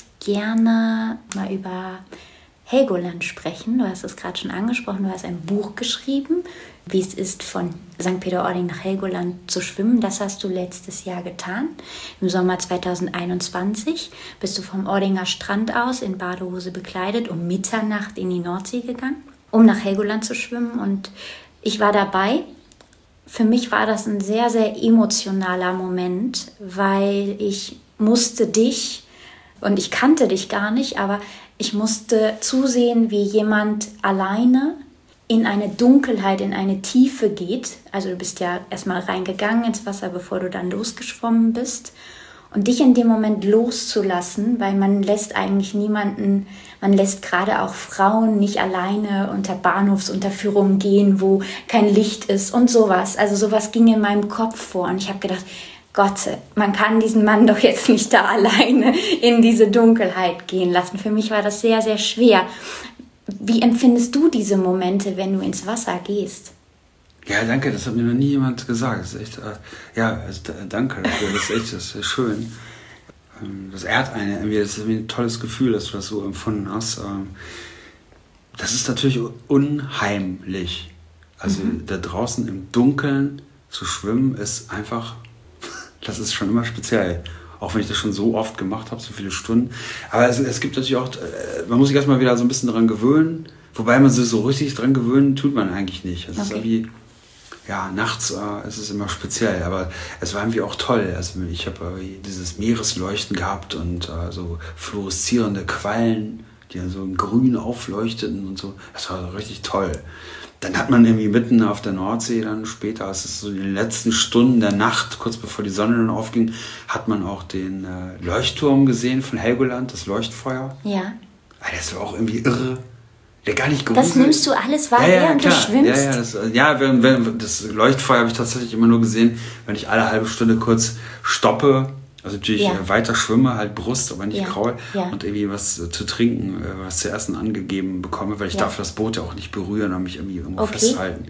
[SPEAKER 2] gerne mal über Helgoland sprechen. Du hast es gerade schon angesprochen, du hast ein Buch geschrieben, wie es ist, von Sankt Peter-Ording nach Helgoland zu schwimmen. Das hast du letztes Jahr getan. Im Sommer zweitausendeinundzwanzig bist du vom Ordinger Strand aus in Badehose bekleidet um Mitternacht in die Nordsee gegangen, um nach Helgoland zu schwimmen. Und ich war dabei. Für mich war das ein sehr, sehr emotionaler Moment, weil ich musste dich, und ich kannte dich gar nicht, aber ich musste zusehen, wie jemand alleine in eine Dunkelheit, in eine Tiefe geht. Also du bist ja erstmal reingegangen ins Wasser, bevor du dann losgeschwommen bist. Und dich in dem Moment loszulassen, weil man lässt eigentlich niemanden, man lässt gerade auch Frauen nicht alleine unter Bahnhofsunterführungen gehen, wo kein Licht ist und sowas. Also sowas ging in meinem Kopf vor, und ich habe gedacht, Gott, man kann diesen Mann doch jetzt nicht da alleine in diese Dunkelheit gehen lassen. Für mich war das sehr, sehr schwer. Wie empfindest du diese Momente, wenn du ins Wasser gehst?
[SPEAKER 3] Ja, danke, das hat mir noch nie jemand gesagt. Das ist echt, äh, ja, also, danke dafür, das ist echt, das ist schön. Ähm, das ehrt einen irgendwie, das ist irgendwie ein tolles Gefühl, dass du das so empfunden hast. Ähm, das ist natürlich unheimlich. Also mhm. da draußen im Dunkeln zu schwimmen ist einfach, das ist schon immer speziell. Auch wenn ich das schon so oft gemacht habe, so viele Stunden. Aber es, es gibt natürlich auch, man muss sich erstmal wieder so ein bisschen daran gewöhnen. Wobei man sich so richtig dran gewöhnen, tut man eigentlich nicht. Es okay. ist irgendwie, ja, nachts äh, ist es immer speziell. Aber es war irgendwie auch toll. Also ich habe dieses Meeresleuchten gehabt und äh, so fluoreszierende Quallen, die dann so in grün aufleuchteten und so. Das war so richtig toll. Dann hat man irgendwie mitten auf der Nordsee dann später, als es so in den letzten Stunden der Nacht, kurz bevor die Sonne dann aufging, hat man auch den äh, Leuchtturm gesehen von Helgoland, das Leuchtfeuer.
[SPEAKER 2] Ja.
[SPEAKER 3] Das war auch irgendwie irre. der gar nicht gruselt.
[SPEAKER 2] Das nimmst du alles wahr,
[SPEAKER 3] ja, ja,
[SPEAKER 2] während
[SPEAKER 3] klar.
[SPEAKER 2] du schwimmst?
[SPEAKER 3] Ja, ja, das, ja wenn, wenn, das Leuchtfeuer habe ich tatsächlich immer nur gesehen, wenn ich alle halbe Stunde kurz stoppe, also natürlich
[SPEAKER 2] Ja.
[SPEAKER 3] weiter schwimme, halt Brust, aber nicht
[SPEAKER 2] Ja.
[SPEAKER 3] Kraul,
[SPEAKER 2] Ja.
[SPEAKER 3] und irgendwie was zu trinken, was zu essen angegeben bekomme, weil ich
[SPEAKER 2] Ja.
[SPEAKER 3] darf das Boot ja auch nicht berühren und mich irgendwie irgendwo
[SPEAKER 2] Okay.
[SPEAKER 3] festhalten.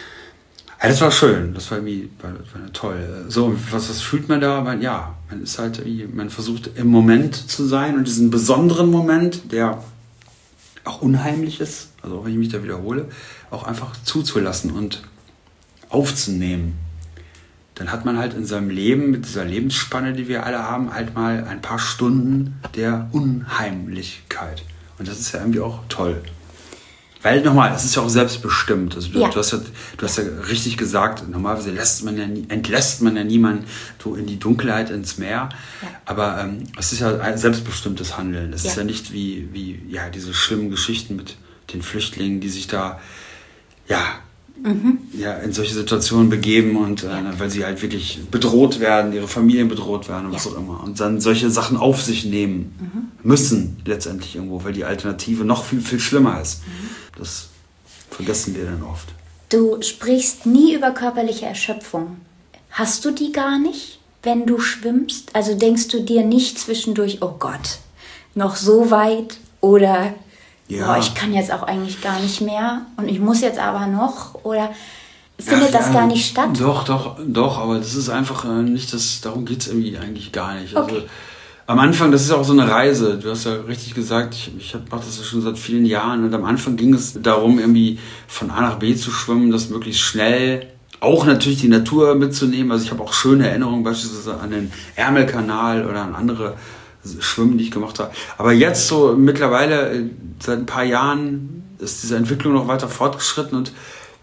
[SPEAKER 3] Ja, das war schön, das war irgendwie war, war toll. So, was, was fühlt man da? Man, ja, man ist halt irgendwie, man versucht im Moment zu sein und diesen besonderen Moment, der auch unheimlich ist, also auch wenn ich mich da wiederhole, auch einfach zuzulassen und aufzunehmen. Dann hat man halt in seinem Leben, mit dieser Lebensspanne, die wir alle haben, halt mal ein paar Stunden der Unheimlichkeit. Und das ist ja irgendwie auch toll. Weil nochmal, das ist ja auch selbstbestimmt. Also du,
[SPEAKER 2] Ja.
[SPEAKER 3] du, hast ja, du hast ja richtig gesagt, normalerweise lässt man ja nie, entlässt man ja niemanden so in die Dunkelheit, ins Meer.
[SPEAKER 2] Ja.
[SPEAKER 3] Aber ähm, es ist ja ein selbstbestimmtes Handeln. Es
[SPEAKER 2] Ja.
[SPEAKER 3] ist ja nicht wie, wie ja, diese schlimmen Geschichten mit den Flüchtlingen, die sich da ja,
[SPEAKER 2] Mhm.
[SPEAKER 3] ja, in solche Situationen begeben und äh, weil sie halt wirklich bedroht werden, ihre Familien bedroht werden und
[SPEAKER 2] Ja.
[SPEAKER 3] was auch immer. Und dann solche Sachen auf sich nehmen
[SPEAKER 2] Mhm.
[SPEAKER 3] müssen letztendlich irgendwo, weil die Alternative noch viel, viel schlimmer ist.
[SPEAKER 2] Mhm.
[SPEAKER 3] Das vergessen wir dann oft.
[SPEAKER 2] Du sprichst nie über körperliche Erschöpfung. Hast du die gar nicht, wenn du schwimmst? Also denkst du dir nicht zwischendurch, oh Gott, noch so weit oder
[SPEAKER 3] Ja.
[SPEAKER 2] boah, ich kann jetzt auch eigentlich gar nicht mehr und ich muss jetzt aber noch? Oder findet
[SPEAKER 3] Ach,
[SPEAKER 2] das
[SPEAKER 3] ja,
[SPEAKER 2] gar nicht statt?
[SPEAKER 3] Doch, doch, doch, aber das ist einfach äh, nicht, das, darum geht es irgendwie eigentlich gar nicht. Also,
[SPEAKER 2] Okay.
[SPEAKER 3] am Anfang, das ist ja auch so eine Reise. Du hast ja richtig gesagt, ich, ich mache das ja schon seit vielen Jahren und am Anfang ging es darum, irgendwie von A nach B zu schwimmen, das möglichst schnell, auch natürlich die Natur mitzunehmen. Also ich habe auch schöne Erinnerungen beispielsweise an den Ärmelkanal oder an andere Schwimmen, die ich gemacht habe. Aber jetzt so mittlerweile, seit ein paar Jahren, ist diese Entwicklung noch weiter fortgeschritten und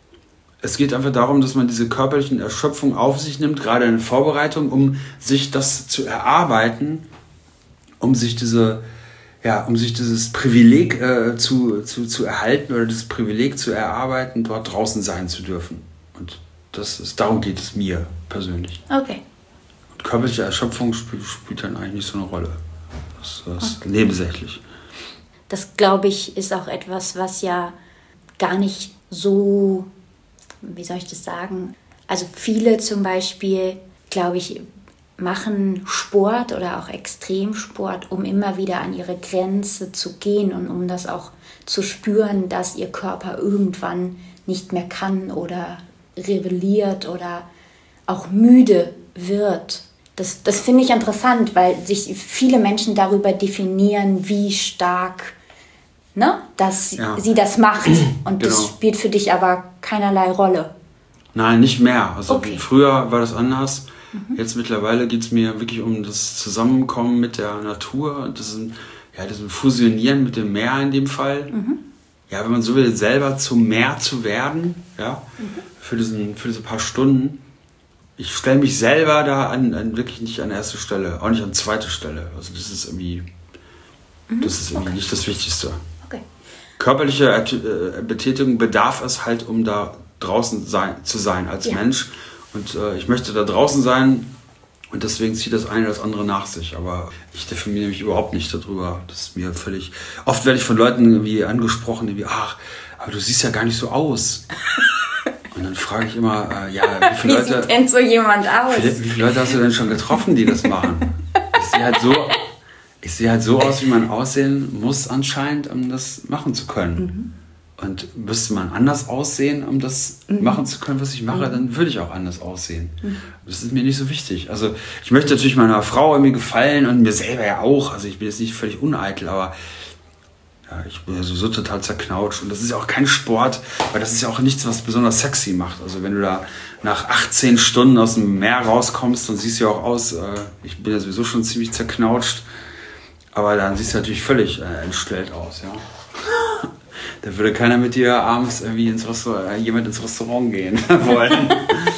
[SPEAKER 3] es geht einfach darum, dass man diese körperlichen Erschöpfungen auf sich nimmt, gerade in der Vorbereitung, um sich das zu erarbeiten, um sich diese, ja, um sich dieses Privileg äh, zu, zu, zu erhalten oder dieses Privileg zu erarbeiten, dort draußen sein zu dürfen. Und das ist, darum geht es mir persönlich.
[SPEAKER 2] Okay.
[SPEAKER 3] Und körperliche Erschöpfung spielt, spielt dann eigentlich nicht so eine Rolle. Das, das ist nebensächlich.
[SPEAKER 2] Das, glaube ich, ist auch etwas, was ja gar nicht so, wie soll ich das sagen? Also viele zum Beispiel, glaube ich, machen Sport oder auch Extremsport, um immer wieder an ihre Grenze zu gehen und um das auch zu spüren, dass ihr Körper irgendwann nicht mehr kann oder rebelliert oder auch müde wird. Das, das finde ich interessant, weil sich viele Menschen darüber definieren, wie stark, ne, dass
[SPEAKER 3] Ja.
[SPEAKER 2] sie das macht. Und das
[SPEAKER 3] Genau.
[SPEAKER 2] spielt für dich aber keinerlei Rolle.
[SPEAKER 3] Nein, nicht mehr. Also
[SPEAKER 2] Okay.
[SPEAKER 3] früher war das anders. Jetzt mittlerweile geht es mir wirklich um das Zusammenkommen mit der Natur und das, ist, ja, das Fusionieren mit dem Meer in dem Fall. Ja, wenn man so will, selber zum Meer zu werden, ja, für, diesen, für diese paar Stunden. Ich stelle mich selber da an, an wirklich nicht an erste Stelle, auch nicht an zweite Stelle. Also das ist irgendwie, das ist irgendwie
[SPEAKER 2] Okay.
[SPEAKER 3] nicht das Wichtigste.
[SPEAKER 2] Okay.
[SPEAKER 3] Körperliche äh, Betätigung bedarf es halt, um da draußen sein, zu sein als
[SPEAKER 2] Ja.
[SPEAKER 3] Mensch. Und äh, ich möchte da draußen sein und deswegen zieht das eine das andere nach sich. Aber ich definiere mich überhaupt nicht darüber. Das ist mir völlig... Oft werde ich von Leuten irgendwie angesprochen, die wie, ach, aber du siehst ja gar nicht so aus. Und dann frage ich immer, äh, ja, wie viele
[SPEAKER 2] Wie
[SPEAKER 3] Leute...
[SPEAKER 2] sieht denn so jemand aus?
[SPEAKER 3] Wie, wie viele Leute hast du denn schon getroffen, die das machen? Ich sehe halt so, ich sehe halt so aus, wie man aussehen muss anscheinend, um das machen zu können. Und müsste man anders aussehen, um das machen zu können, was ich mache, dann würde ich auch anders aussehen. Das ist mir nicht so wichtig. Also ich möchte natürlich meiner Frau irgendwie gefallen und mir selber ja auch. Also ich bin jetzt nicht völlig uneitel, aber ja, ich bin ja sowieso total zerknautscht. Und das ist ja auch kein Sport, weil das ist ja auch nichts, was besonders sexy macht. Also wenn du da nach achtzehn Stunden aus dem Meer rauskommst, dann siehst du ja auch aus, äh, ich bin ja sowieso schon ziemlich zerknautscht, aber dann siehst du natürlich völlig äh, entstellt aus, ja. Da würde keiner mit dir abends irgendwie ins Restaurant, äh, jemand ins Restaurant gehen wollen.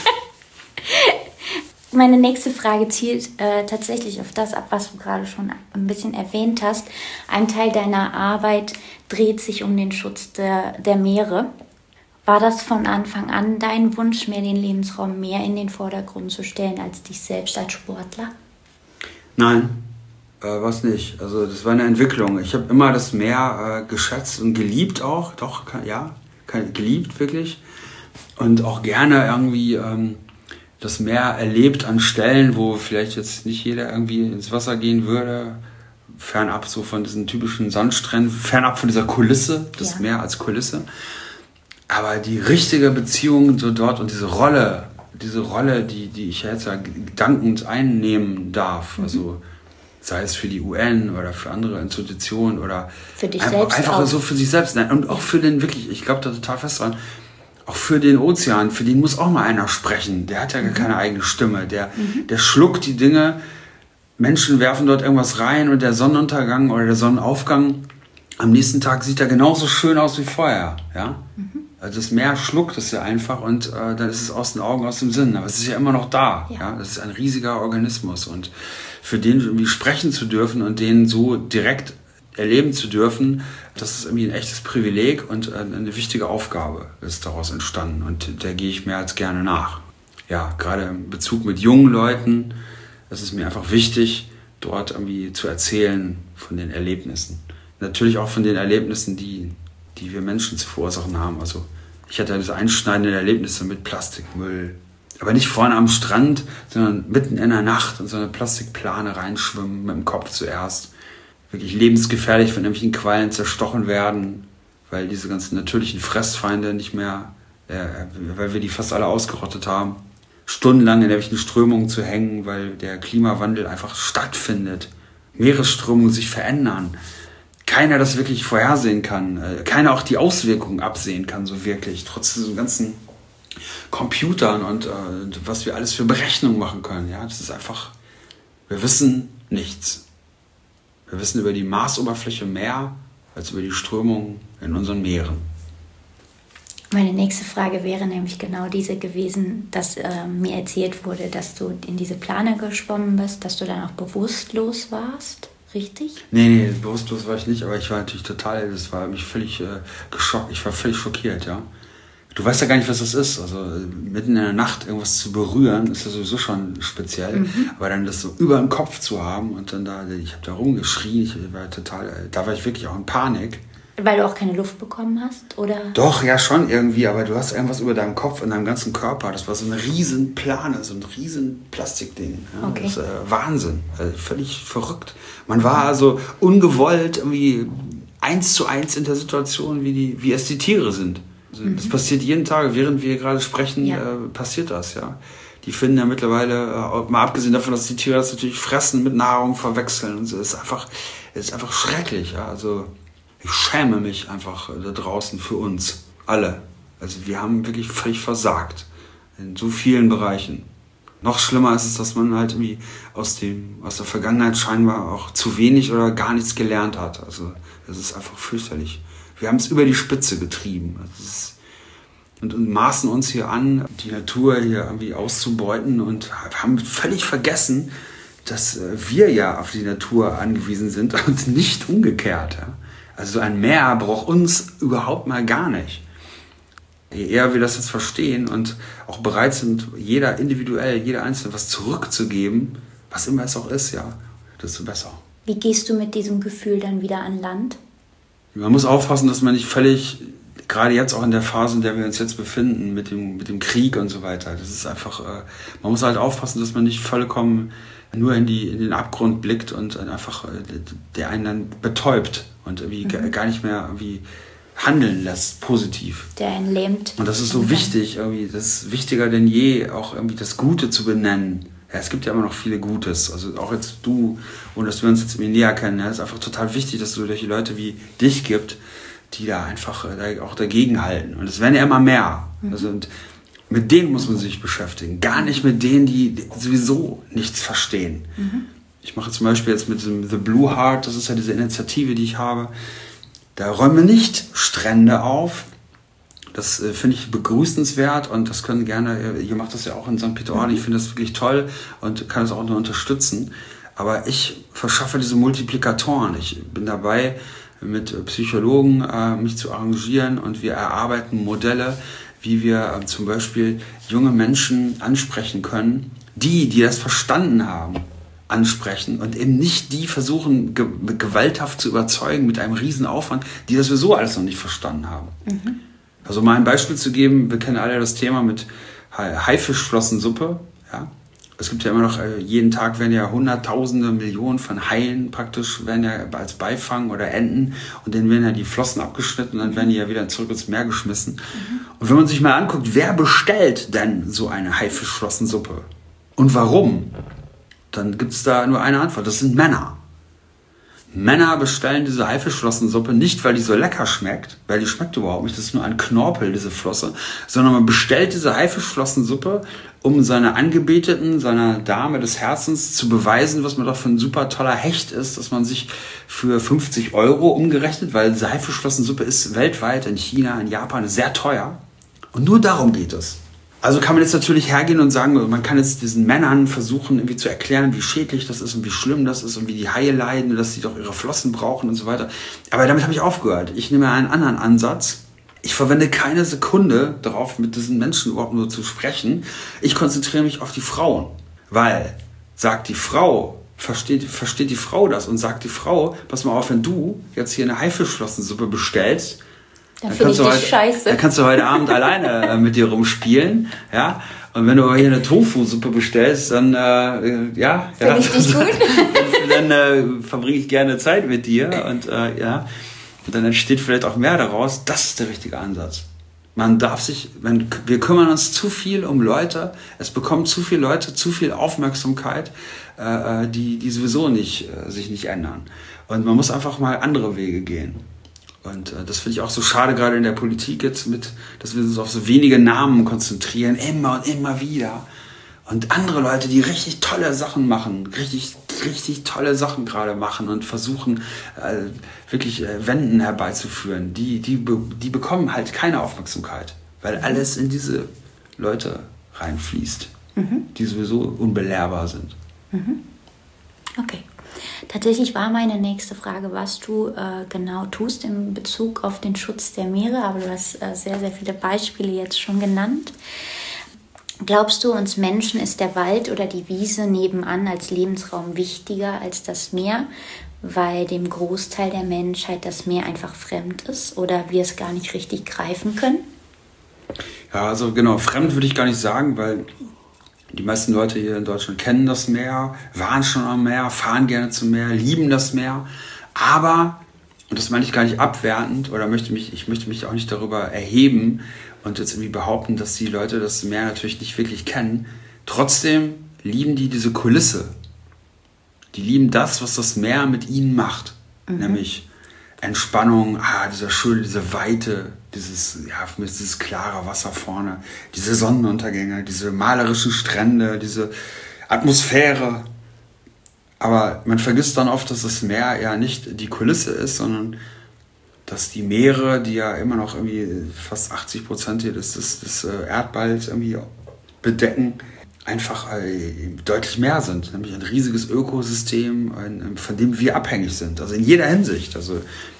[SPEAKER 2] Meine nächste Frage zielt äh, tatsächlich auf das ab, was du gerade schon ein bisschen erwähnt hast. Ein Teil deiner Arbeit dreht sich um den Schutz der, der Meere. War das von Anfang an dein Wunsch, mehr den Lebensraum mehr in den Vordergrund zu stellen als dich selbst als Sportler?
[SPEAKER 3] Nein, Äh, was nicht. Also das war eine Entwicklung. Ich habe immer das Meer äh, geschätzt und geliebt auch. Doch, kann, ja, kann, geliebt wirklich. Und auch gerne irgendwie ähm, das Meer erlebt an Stellen, wo vielleicht jetzt nicht jeder irgendwie ins Wasser gehen würde. Fernab so von diesen typischen Sandstränden, fernab von dieser Kulisse, das ja. Meer als Kulisse. Aber die richtige Beziehung so dort und diese Rolle, diese Rolle, die, die ich jetzt ja dankend einnehmen darf, mhm. also sei es für die U N oder für andere Institutionen oder
[SPEAKER 2] für dich
[SPEAKER 3] einfach,
[SPEAKER 2] selbst
[SPEAKER 3] einfach
[SPEAKER 2] auch.
[SPEAKER 3] so für sich selbst. Nein, und auch für den wirklich, ich glaube da total fest dran, auch für den Ozean, für den muss auch mal einer sprechen. Der hat ja gar mhm. keine eigene Stimme. Der, mhm. der schluckt die Dinge. Menschen werfen dort irgendwas rein und der Sonnenuntergang oder der Sonnenaufgang am nächsten Tag sieht er genauso schön aus wie vorher. Ja? Mhm. Also das Meer schluckt es ja einfach und äh, dann ist es aus den Augen, aus dem Sinn. Aber es ist ja immer noch da. Ja. Ja? Das ist ein riesiger Organismus und für den irgendwie sprechen zu dürfen und den so direkt erleben zu dürfen, das ist irgendwie ein echtes Privileg und eine wichtige Aufgabe ist daraus entstanden und der gehe ich mehr als gerne nach. Ja, gerade im Bezug mit jungen Leuten, es ist mir einfach wichtig, dort irgendwie zu erzählen von den Erlebnissen. Natürlich auch von den Erlebnissen, die, die wir Menschen zu verursachen haben. Also ich hatte diese einschneidenden Erlebnisse mit Plastikmüll. Aber nicht vorne am Strand, sondern mitten in der Nacht in so eine Plastikplane reinschwimmen, mit dem Kopf zuerst. Wirklich lebensgefährlich von irgendwelchen Quallen zerstochen werden, weil diese ganzen natürlichen Fressfeinde nicht mehr, äh, weil wir die fast alle ausgerottet haben. Stundenlang in irgendwelchen Strömungen zu hängen, weil der Klimawandel einfach stattfindet. Meeresströmungen sich verändern. Keiner das wirklich vorhersehen kann. Äh, keiner auch die Auswirkungen absehen kann, so wirklich. Trotz diesen ganzen Computern und äh, was wir alles für Berechnungen machen können. Ja, das ist einfach, wir wissen nichts. Wir wissen über die Marsoberfläche mehr als über die Strömungen in unseren Meeren.
[SPEAKER 2] Meine nächste Frage wäre nämlich genau diese gewesen, dass äh, mir erzählt wurde, dass du in diese Plane geschwommen bist, dass du dann auch bewusstlos warst, richtig?
[SPEAKER 3] Nee, nee, bewusstlos war ich nicht, aber ich war natürlich total, das war mich völlig äh, geschockt, ich war völlig schockiert, ja. Du weißt ja gar nicht, was das ist. Also mitten in der Nacht irgendwas zu berühren, ist ja sowieso schon speziell. Mhm. Aber dann das so über dem Kopf zu haben und dann da, ich habe da rumgeschrien, ich war total, da war ich wirklich auch in Panik.
[SPEAKER 2] Weil du auch keine Luft bekommen hast, oder?
[SPEAKER 3] Doch, ja schon irgendwie, aber du hast irgendwas über deinem Kopf und deinem ganzen Körper. Das war so eine riesen Plane, so ein riesen Plastikding. Ja, okay. Das ist äh, Wahnsinn, also völlig verrückt. Man war also ungewollt irgendwie eins zu eins in der Situation, wie, die, wie es die Tiere sind. Also mhm. Das passiert jeden Tag, während wir gerade sprechen, ja. äh, passiert das, ja. Die finden ja mittlerweile, äh, mal abgesehen davon, dass die Tiere das natürlich fressen, mit Nahrung verwechseln und so. Es ist einfach, es ist einfach schrecklich, ja. Also ich schäme mich einfach da draußen für uns alle. Also wir haben wirklich völlig versagt in so vielen Bereichen. Noch schlimmer ist es, dass man halt irgendwie aus dem, aus der Vergangenheit scheinbar auch zu wenig oder gar nichts gelernt hat. Also das ist einfach fürchterlich. Wir haben es über die Spitze getrieben. Also es ist, und, und maßen uns hier an, die Natur hier irgendwie auszubeuten und haben völlig vergessen, dass wir ja auf die Natur angewiesen sind und nicht umgekehrt. Ja? Also ein Meer braucht uns überhaupt mal gar nicht. Je eher wir das jetzt verstehen und auch bereit sind, jeder individuell, jeder Einzelne was zurückzugeben, was immer es auch ist, ja, desto besser.
[SPEAKER 2] Wie gehst du mit diesem Gefühl dann wieder an Land?
[SPEAKER 3] Man muss aufpassen, dass man nicht völlig, gerade jetzt auch in der Phase, in der wir uns jetzt befinden, mit dem, mit dem Krieg und so weiter, das ist einfach, äh, man muss halt aufpassen, dass man nicht vollkommen nur in, die, in den Abgrund blickt und einfach, äh, der einen dann betäubt und irgendwie mhm. gar nicht mehr irgendwie handeln lässt, positiv.
[SPEAKER 2] Der einen lähmt.
[SPEAKER 3] Und das ist so wichtig, irgendwie, das ist wichtiger denn je, auch irgendwie das Gute zu benennen. Ja, es gibt ja immer noch viele Gutes, also auch jetzt du, ohne dass wir uns jetzt irgendwie näher kennen, ja, ist einfach total wichtig, dass es solche Leute wie dich gibt, die da einfach äh, auch dagegen halten. Und es werden ja immer mehr. Mhm. Also, und mit denen muss man sich beschäftigen, gar nicht mit denen, die sowieso nichts verstehen. Mhm. Ich mache zum Beispiel jetzt mit dem The Blue Heart, das ist ja diese Initiative, die ich habe, da räume nicht Strände auf. Das äh, finde ich begrüßenswert und das können gerne, ihr macht das ja auch in Sankt Peter-Ording, ich finde das wirklich toll und kann das auch nur unterstützen. Aber ich verschaffe diese Multiplikatoren. Ich bin dabei, mit Psychologen äh, mich zu arrangieren und wir erarbeiten Modelle, wie wir äh, zum Beispiel junge Menschen ansprechen können, die, die das verstanden haben, ansprechen und eben nicht die versuchen, ge- gewalthaft zu überzeugen mit einem riesen Aufwand, die das sowieso alles noch nicht verstanden haben. Mhm. Also mal ein Beispiel zu geben, wir kennen alle das Thema mit Haifischflossensuppe. Ja? Es gibt ja immer noch, jeden Tag werden ja Hunderttausende, Millionen von Haien praktisch, werden ja als Beifang oder Enten und denen werden ja die Flossen abgeschnitten und dann werden die ja wieder zurück ins Meer geschmissen. Mhm. Und wenn man sich mal anguckt, wer bestellt denn so eine Haifischflossensuppe und warum, dann gibt es da nur eine Antwort, das sind Männer. Männer bestellen diese Haifischflossensuppe nicht, weil die so lecker schmeckt, weil die schmeckt überhaupt nicht, das ist nur ein Knorpel, diese Flosse, sondern man bestellt diese Haifischflossensuppe, um seiner Angebeteten, seiner Dame des Herzens zu beweisen, was man doch für ein super toller Hecht ist, dass man sich für fünfzig Euro umgerechnet, weil diese Haifischflossensuppe ist weltweit, in China, in Japan sehr teuer. Und nur darum geht es. Also kann man jetzt natürlich hergehen und sagen, man kann jetzt diesen Männern versuchen, irgendwie zu erklären, wie schädlich das ist und wie schlimm das ist und wie die Haie leiden und dass sie doch ihre Flossen brauchen und so weiter. Aber damit habe ich aufgehört. Ich nehme einen anderen Ansatz. Ich verwende keine Sekunde darauf, mit diesen Menschen überhaupt nur zu sprechen. Ich konzentriere mich auf die Frauen. Weil, sagt die Frau, versteht, versteht die Frau das und sagt die Frau, pass mal auf, wenn du jetzt hier eine Haifischflossensuppe bestellst,
[SPEAKER 2] Dann, dann, kannst
[SPEAKER 3] du heute,
[SPEAKER 2] scheiße.
[SPEAKER 3] dann kannst du heute Abend alleine mit dir rumspielen, ja. Und wenn du aber hier eine Tofu-Suppe bestellst, dann, äh, ja, ja
[SPEAKER 2] ich dich gut.
[SPEAKER 3] dann äh, verbringe ich gerne Zeit mit dir und, äh, ja. Und dann entsteht vielleicht auch mehr daraus. Das ist der richtige Ansatz. Man darf sich, man, wir kümmern uns zu viel um Leute. Es bekommen zu viele Leute zu viel Aufmerksamkeit, äh, die, die sowieso nicht, äh, sich nicht ändern. Und man muss einfach mal andere Wege gehen. Und äh, das finde ich auch so schade, gerade in der Politik jetzt mit, dass wir uns auf so wenige Namen konzentrieren, immer und immer wieder. Und andere Leute, die richtig tolle Sachen machen, richtig, richtig tolle Sachen gerade machen und versuchen, äh, wirklich äh, Wenden herbeizuführen, die, die, die bekommen halt keine Aufmerksamkeit, weil alles in diese Leute reinfließt, mhm. die sowieso unbelehrbar sind.
[SPEAKER 2] Mhm. Okay. Tatsächlich war meine nächste Frage, was du äh, genau tust in Bezug auf den Schutz der Meere, aber du hast äh, sehr, sehr viele Beispiele jetzt schon genannt. Glaubst du, uns Menschen ist der Wald oder die Wiese nebenan als Lebensraum wichtiger als das Meer, weil dem Großteil der Menschheit das Meer einfach fremd ist oder wir es gar nicht richtig greifen können?
[SPEAKER 3] Ja, also genau, fremd würde ich gar nicht sagen, weil die meisten Leute hier in Deutschland kennen das Meer, waren schon am Meer, fahren gerne zum Meer, lieben das Meer. Aber, und das meine ich gar nicht abwertend, oder möchte mich, ich möchte mich auch nicht darüber erheben und jetzt irgendwie behaupten, dass die Leute das Meer natürlich nicht wirklich kennen. Trotzdem lieben die diese Kulisse. Die lieben das, was das Meer mit ihnen macht. Mhm. Nämlich Entspannung, ah, dieser schöne, diese Weite, dieses, ja, dieses klare Wasser vorne, diese Sonnenuntergänge, diese malerischen Strände, diese Atmosphäre. Aber man vergisst dann oft, dass das Meer ja nicht die Kulisse ist, sondern dass die Meere, die ja immer noch irgendwie fast achtzig Prozent des, des, des Erdballs irgendwie bedecken, einfach deutlich mehr sind. Nämlich ein riesiges Ökosystem, ein, von dem wir abhängig sind. Also in jeder Hinsicht. Also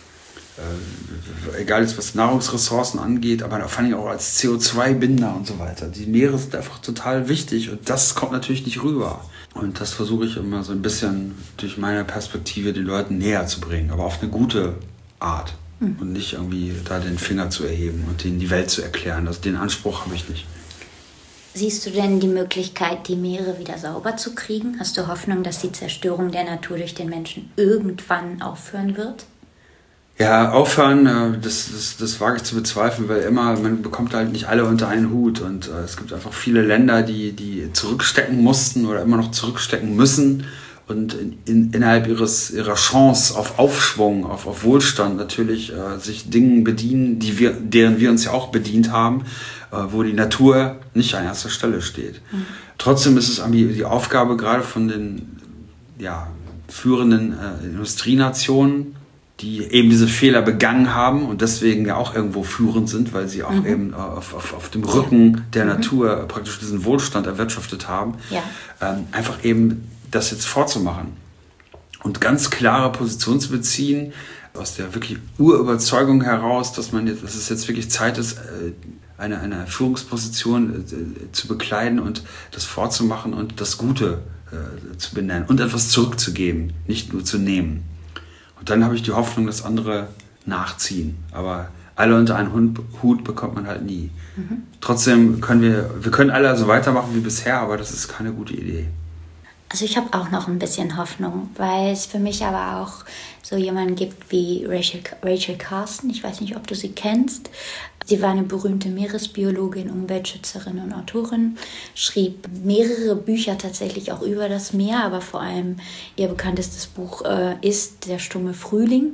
[SPEAKER 3] äh, egal jetzt was Nahrungsressourcen angeht, aber vor allem auch als C O zwei Binder und so weiter. Die Meere sind einfach total wichtig und das kommt natürlich nicht rüber. Und das versuche ich immer so ein bisschen durch meine Perspektive den Leuten näher zu bringen, aber auf eine gute Art. Mhm. Und nicht irgendwie da den Finger zu erheben und denen die Welt zu erklären. Das, den Anspruch habe ich nicht.
[SPEAKER 2] Siehst du denn die Möglichkeit, die Meere wieder sauber zu kriegen? Hast du Hoffnung, dass die Zerstörung der Natur durch den Menschen irgendwann aufhören wird?
[SPEAKER 3] Ja, aufhören, das, das, das wage ich zu bezweifeln, weil immer, man bekommt halt nicht alle unter einen Hut und äh, es gibt einfach viele Länder, die, die zurückstecken mussten oder immer noch zurückstecken müssen und in, in, innerhalb ihres, ihrer Chance auf Aufschwung, auf, auf Wohlstand natürlich äh, sich Dingen bedienen, die wir, deren wir uns ja auch bedient haben, äh, wo die Natur nicht an erster Stelle steht. Mhm. Trotzdem ist es die Aufgabe gerade von den ja, führenden äh, Industrienationen, die eben diese Fehler begangen haben und deswegen ja auch irgendwo führend sind, weil sie auch mhm. eben auf, auf, auf dem Rücken der mhm. Natur praktisch diesen Wohlstand erwirtschaftet haben, ja. ähm, einfach eben das jetzt vorzumachen und ganz klare Position zu beziehen, aus der wirklich Urüberzeugung heraus, dass man jetzt, dass es jetzt wirklich Zeit ist, eine, eine Führungsposition äh, zu bekleiden und das vorzumachen und das Gute äh, zu benennen und etwas zurückzugeben, nicht nur zu nehmen. Und dann habe ich die Hoffnung, dass andere nachziehen. Aber alle unter einen Hut bekommt man halt nie. Mhm. Trotzdem können wir, wir können alle so weitermachen wie bisher, aber das ist keine gute Idee.
[SPEAKER 2] Also ich habe auch noch ein bisschen Hoffnung, weil es für mich aber auch so jemanden gibt wie Rachel, Rachel Carson. Ich weiß nicht, ob du sie kennst. Sie war eine berühmte Meeresbiologin, Umweltschützerin und Autorin, schrieb mehrere Bücher tatsächlich auch über das Meer, aber vor allem ihr bekanntestes Buch äh, ist Der stumme Frühling,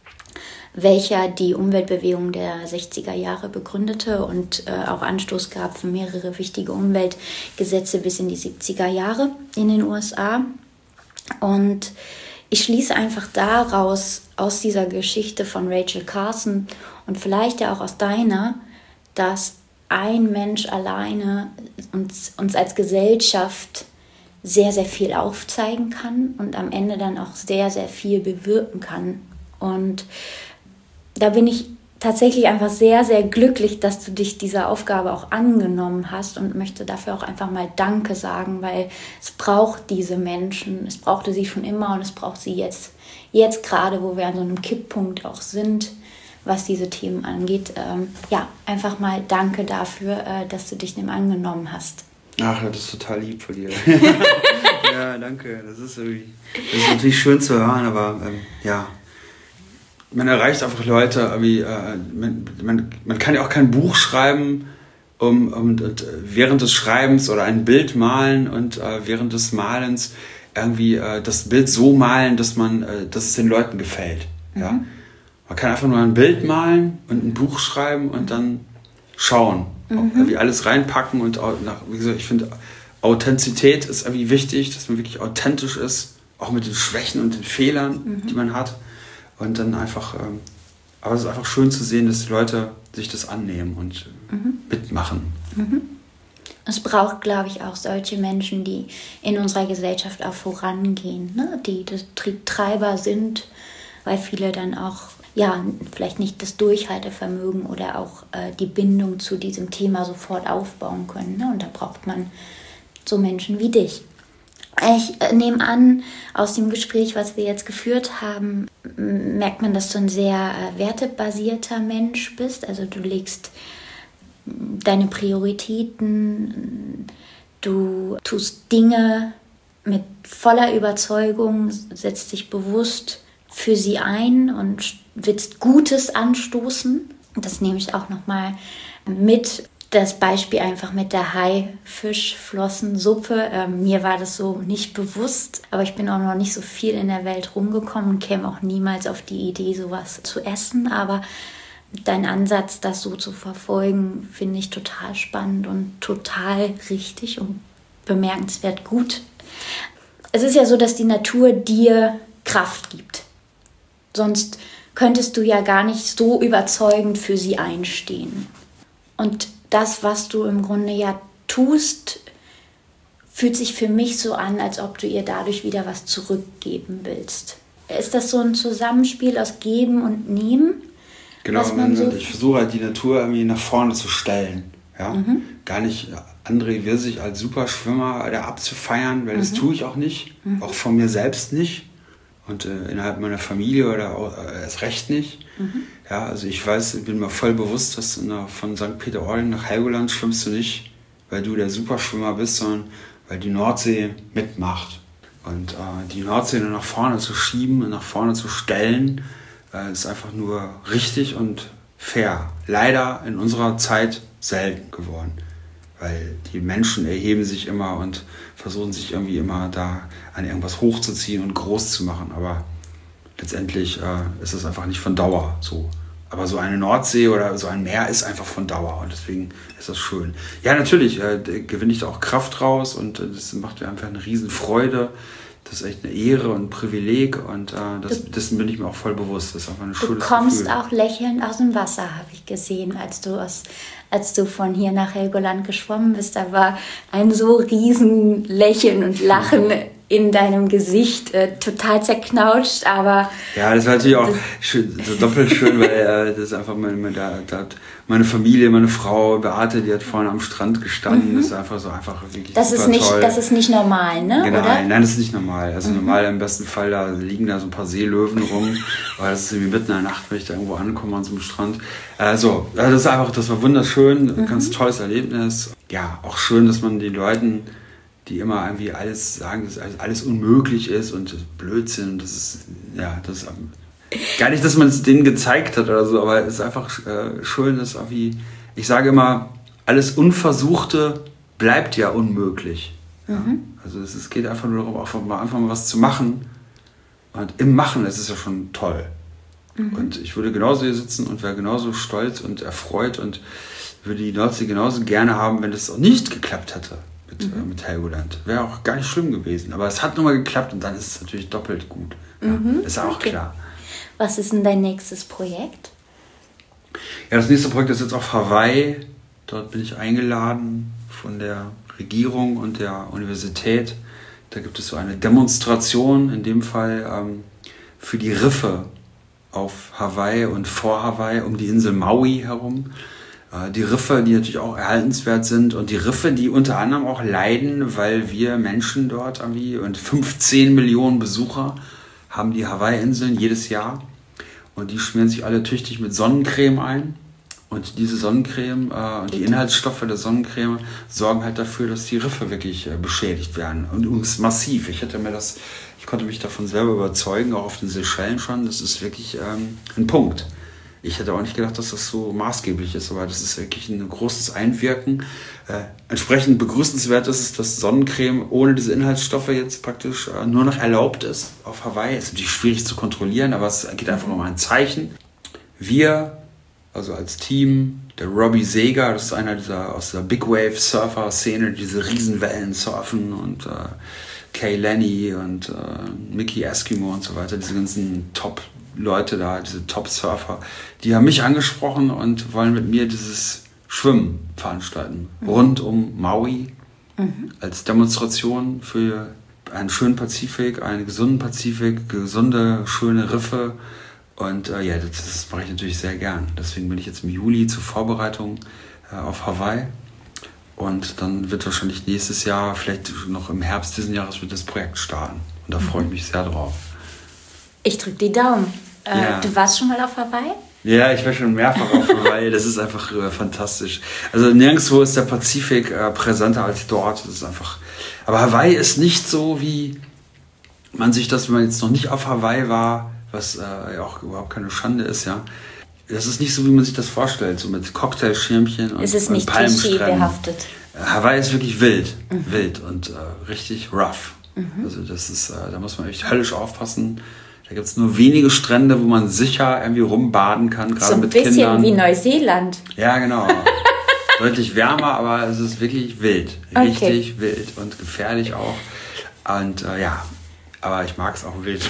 [SPEAKER 2] welcher die Umweltbewegung der sechziger Jahre begründete und äh, auch Anstoß gab für mehrere wichtige Umweltgesetze bis in die siebziger Jahre in den U S A. Und ich schließe einfach daraus, aus dieser Geschichte von Rachel Carson und vielleicht ja auch aus deiner, dass ein Mensch alleine uns, uns als Gesellschaft sehr, sehr viel aufzeigen kann und am Ende dann auch sehr, sehr viel bewirken kann. Und da bin ich tatsächlich einfach sehr, sehr glücklich, dass du dich dieser Aufgabe auch angenommen hast und möchte dafür auch einfach mal Danke sagen, weil es braucht diese Menschen, es brauchte sie schon immer und es braucht sie jetzt, jetzt gerade, wo wir an so einem Kipppunkt auch sind, was diese Themen angeht. Ähm, ja, einfach mal Danke dafür, äh, dass du dich dem angenommen hast.
[SPEAKER 3] Ach, das ist total lieb von dir. Ja, danke. Das ist, irgendwie, das ist natürlich schön zu hören, aber ähm, ja. Man erreicht einfach Leute, wie, äh, man, man, man kann ja auch kein Buch schreiben um, um, und während des Schreibens oder ein Bild malen und äh, während des Malens irgendwie äh, das Bild so malen, dass, man, äh, dass es den Leuten gefällt. Mhm. Ja? Man kann einfach nur ein Bild malen und ein Buch schreiben und dann schauen, mhm. irgendwie alles reinpacken und nach, wie gesagt, ich finde, Authentizität ist irgendwie wichtig, dass man wirklich authentisch ist, auch mit den Schwächen und den Fehlern, mhm. die man hat. Und dann einfach, ähm, aber es ist einfach schön zu sehen, dass die Leute sich das annehmen und mhm. mitmachen.
[SPEAKER 2] Mhm. Es braucht, glaube ich, auch solche Menschen, die in unserer Gesellschaft auch vorangehen, ne? Die das Treiber sind, weil viele dann auch, ja, vielleicht nicht das Durchhaltevermögen oder auch äh, die Bindung zu diesem Thema sofort aufbauen können. Ne? Und da braucht man so Menschen wie dich. Ich äh, nehme an, aus dem Gespräch, was wir jetzt geführt haben, m- merkt man, dass du ein sehr äh, wertebasierter Mensch bist. Also du legst m- deine Prioritäten, du tust Dinge mit voller Überzeugung, setzt dich bewusst für sie ein und willst Gutes anstoßen. Das nehme ich auch nochmal mit. Das Beispiel einfach mit der Haifischflossensuppe. Ähm, mir war das so nicht bewusst, aber ich bin auch noch nicht so viel in der Welt rumgekommen und käme auch niemals auf die Idee, sowas zu essen. Aber dein Ansatz, das so zu verfolgen, finde ich total spannend und total richtig und bemerkenswert gut. Es ist ja so, dass die Natur dir Kraft gibt. Sonst könntest du ja gar nicht so überzeugend für sie einstehen. Und das, was du im Grunde ja tust, fühlt sich für mich so an, als ob du ihr dadurch wieder was zurückgeben willst. Ist das so ein Zusammenspiel aus Geben und Nehmen?
[SPEAKER 3] Genau,
[SPEAKER 2] was man so
[SPEAKER 3] ich versuche halt die Natur irgendwie nach vorne zu stellen. Ja? Mhm. Gar nicht André Wirsig als Superschwimmer da abzufeiern, weil mhm. das tue ich auch nicht, mhm. auch von mir selbst nicht. Und äh, innerhalb meiner Familie oder auch, äh, erst recht nicht. Mhm. Ja, also ich weiß, ich bin mir voll bewusst, dass der, von Sankt Peter-Ording nach Helgoland schwimmst du nicht, weil du der Superschwimmer bist, sondern weil die Nordsee mitmacht. Und äh, die Nordsee nur nach vorne zu schieben und nach vorne zu stellen, äh, ist einfach nur richtig und fair. Leider in unserer Zeit selten geworden. Weil die Menschen erheben sich immer und versuchen sich irgendwie immer da an irgendwas hochzuziehen und groß zu machen. Aber letztendlich äh, ist es einfach nicht von Dauer so. Aber so eine Nordsee oder so ein Meer ist einfach von Dauer und deswegen ist das schön. Ja, natürlich äh, gewinne ich da auch Kraft raus und äh, das macht mir einfach eine riesen Freude. Das ist echt eine Ehre und ein Privileg und äh, das, dessen bin ich mir auch voll bewusst. Das ist einfach ein schönes Gefühl.
[SPEAKER 2] Du kommst auch lächelnd aus dem Wasser, habe ich gesehen, als du, aus, als du von hier nach Helgoland geschwommen bist. Da war ein so riesen Lächeln und Lachen in deinem Gesicht äh, total zerknautscht, aber...
[SPEAKER 3] Ja, das war natürlich auch schön, so doppelt schön, weil äh, das ist einfach meine, meine, da, da, meine Familie, meine Frau Beate, die hat vorne am Strand gestanden. Mhm. Das ist einfach so einfach wirklich
[SPEAKER 2] das
[SPEAKER 3] super
[SPEAKER 2] ist nicht,
[SPEAKER 3] toll.
[SPEAKER 2] Das ist nicht normal, ne?
[SPEAKER 3] Genau,
[SPEAKER 2] oder?
[SPEAKER 3] Nein, das ist nicht normal. Also
[SPEAKER 2] mhm.
[SPEAKER 3] normal im besten Fall, da liegen da so ein paar Seelöwen rum, aber das ist irgendwie mitten in der Nacht, wenn ich da irgendwo ankomme an so einem Strand. Äh, so, also das ist einfach, das war wunderschön, ein mhm. ganz tolles Erlebnis. Ja, auch schön, dass man den Leuten, die immer irgendwie alles sagen, dass alles unmöglich ist und Blödsinn, das ist, ja, das ist gar nicht, dass man es denen gezeigt hat oder so, aber es ist einfach äh, schön, dass irgendwie, ich sage immer, alles Unversuchte bleibt ja unmöglich. Mhm. Ja? Also es, es geht einfach nur darum, einfach mal, einfach mal was zu machen und im Machen ist es ja schon toll. Mhm. Und ich würde genauso hier sitzen und wäre genauso stolz und erfreut und würde die Nordsee genauso gerne haben, wenn das auch nicht geklappt hätte. Mit, mhm. äh, mit Helgoland. Wäre auch gar nicht schlimm gewesen. Aber es hat nun mal geklappt und dann ist es natürlich doppelt gut. Ja, mhm. Ist auch okay. Klar.
[SPEAKER 2] Was ist denn dein nächstes Projekt?
[SPEAKER 3] Ja, das nächste Projekt ist jetzt auf Hawaii. Dort bin ich eingeladen von der Regierung und der Universität. Da gibt es so eine Demonstration, in dem Fall ähm, für die Riffe auf Hawaii und vor Hawaii, um die Insel Maui herum. Die Riffe, die natürlich auch erhaltenswert sind und die Riffe, die unter anderem auch leiden, weil wir Menschen dort irgendwie und fünfzehn Millionen Besucher haben die Hawaii-Inseln jedes Jahr und die schmieren sich alle tüchtig mit Sonnencreme ein und diese Sonnencreme äh, und die Inhaltsstoffe der Sonnencreme sorgen halt dafür, dass die Riffe wirklich äh, beschädigt werden und uns massiv. Ich hätte mir das, ich konnte mich davon selber überzeugen, auch auf den Seychellen schon, das ist wirklich ähm, ein Punkt. Ich hätte auch nicht gedacht, dass das so maßgeblich ist, aber das ist wirklich ein großes Einwirken. Äh, entsprechend begrüßenswert ist es, dass Sonnencreme ohne diese Inhaltsstoffe jetzt praktisch äh, nur noch erlaubt ist auf Hawaii. Es ist natürlich schwierig zu kontrollieren, aber es geht einfach um ein Zeichen. Wir, also als Team, der Robbie Seger, das ist einer dieser aus der Big Wave Surfer Szene, die diese Riesenwellen surfen und äh, Kay Lenny und äh, Mickey Eskimo und so weiter, diese ganzen Top Leute da, diese Top-Surfer, die haben mich angesprochen und wollen mit mir dieses Schwimmen veranstalten. Mhm. Rund um Maui mhm. als Demonstration für einen schönen Pazifik, einen gesunden Pazifik, gesunde, schöne Riffe. Und äh, ja, das, das mache ich natürlich sehr gern. Deswegen bin ich jetzt im Juli zur Vorbereitung äh, auf Hawaii. Und dann wird wahrscheinlich nächstes Jahr, vielleicht noch im Herbst diesen Jahres, wird das Projekt starten. Und da mhm. freue ich mich sehr drauf.
[SPEAKER 2] Ich drücke die Daumen. Äh,
[SPEAKER 3] ja.
[SPEAKER 2] Du warst schon mal auf Hawaii?
[SPEAKER 3] Ja, ich war schon mehrfach auf Hawaii. Das ist einfach äh, fantastisch. Also nirgendwo ist der Pazifik äh, präsenter als dort. Das ist einfach. Aber Hawaii ist nicht so, wie man sich das, wenn man jetzt noch nicht auf Hawaii war, was äh, auch überhaupt keine Schande ist, ja. Das ist nicht so, wie man sich das vorstellt, so mit Cocktailschirmchen und,
[SPEAKER 2] es ist
[SPEAKER 3] und
[SPEAKER 2] nicht
[SPEAKER 3] Palmstränden.
[SPEAKER 2] behaftet.
[SPEAKER 3] Hawaii ist wirklich wild,
[SPEAKER 2] mhm.
[SPEAKER 3] wild und äh, richtig rough. Mhm. Also das ist, äh, da muss man echt höllisch aufpassen. Da gibt es nur wenige Strände, wo man sicher irgendwie rumbaden kann, gerade
[SPEAKER 2] so
[SPEAKER 3] mit Kindern.
[SPEAKER 2] So ein bisschen wie Neuseeland.
[SPEAKER 3] Ja, genau. Deutlich wärmer, aber es ist wirklich wild. Richtig okay. wild und gefährlich auch. Und äh, ja, aber ich mag es auch wild.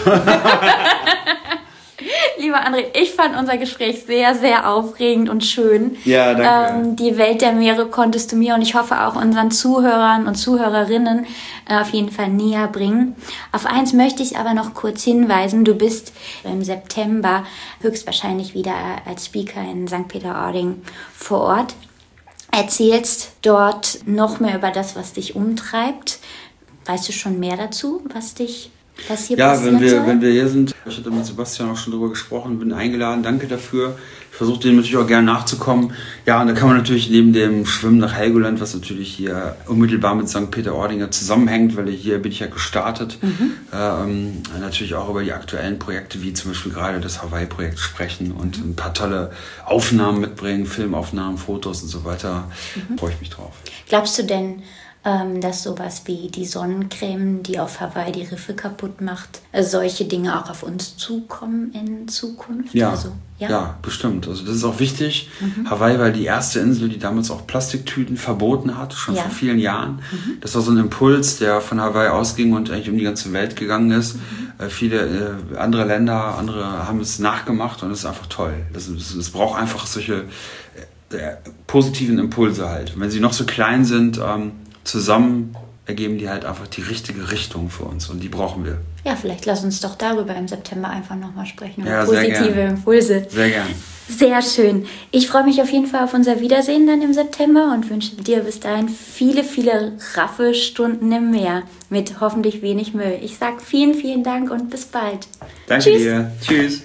[SPEAKER 2] Lieber André, ich fand unser Gespräch sehr, sehr aufregend und schön.
[SPEAKER 3] Ja, danke.
[SPEAKER 2] Ähm, die Welt der Meere konntest du mir und ich hoffe auch unseren Zuhörern und Zuhörerinnen äh, auf jeden Fall näher bringen. Auf eins möchte ich aber noch kurz hinweisen. Du bist im September höchstwahrscheinlich wieder als Speaker in Sankt Peter-Ording vor Ort. Erzählst dort noch mehr über das, was dich umtreibt. Weißt du schon mehr dazu, was dich Was hier
[SPEAKER 3] ja, wenn wir,
[SPEAKER 2] soll?
[SPEAKER 3] wenn wir hier sind, ich hatte mit Sebastian auch schon drüber gesprochen, bin eingeladen, danke dafür. Ich versuche dem natürlich auch gerne nachzukommen. Ja, und da kann man natürlich neben dem Schwimmen nach Helgoland, was natürlich hier unmittelbar mit Sankt Peter-Ording zusammenhängt, weil hier bin ich ja gestartet, mhm. ähm, natürlich auch über die aktuellen Projekte, wie zum Beispiel gerade das Hawaii-Projekt sprechen und ein paar tolle Aufnahmen mitbringen, Filmaufnahmen, Fotos und so weiter. Mhm. Freue ich mich drauf.
[SPEAKER 2] Glaubst du denn, dass sowas wie die Sonnencreme, die auf Hawaii die Riffe kaputt macht, solche Dinge auch auf uns zukommen in Zukunft?
[SPEAKER 3] Ja,
[SPEAKER 2] also, ja?
[SPEAKER 3] ja, bestimmt. Also das ist auch wichtig. Mhm. Hawaii war die erste Insel, die damals auch Plastiktüten verboten hat, schon ja. vor vielen Jahren. Mhm. Das war so ein Impuls, der von Hawaii ausging und eigentlich um die ganze Welt gegangen ist. Mhm. Äh, viele äh, andere Länder, andere haben es nachgemacht und es ist einfach toll. Es braucht einfach solche äh, positiven Impulse halt. Wenn sie noch so klein sind, ähm, zusammen ergeben die halt einfach die richtige Richtung für uns und die brauchen wir.
[SPEAKER 2] Ja, vielleicht lass uns doch darüber im September einfach nochmal sprechen. Über
[SPEAKER 3] ja, sehr
[SPEAKER 2] positive
[SPEAKER 3] gern.
[SPEAKER 2] Impulse.
[SPEAKER 3] Sehr gern.
[SPEAKER 2] Sehr schön. Ich freue mich auf jeden Fall auf unser Wiedersehen dann im September und wünsche dir bis dahin viele, viele raffe Stunden im Meer mit hoffentlich wenig Müll. Ich sage vielen, vielen Dank und bis bald.
[SPEAKER 3] Danke
[SPEAKER 2] Tschüss.
[SPEAKER 3] dir. Tschüss.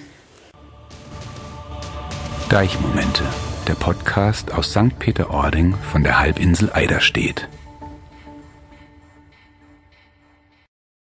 [SPEAKER 1] Deichmomente, der Podcast aus Sankt Peter-Ording von der Halbinsel Eiderstedt.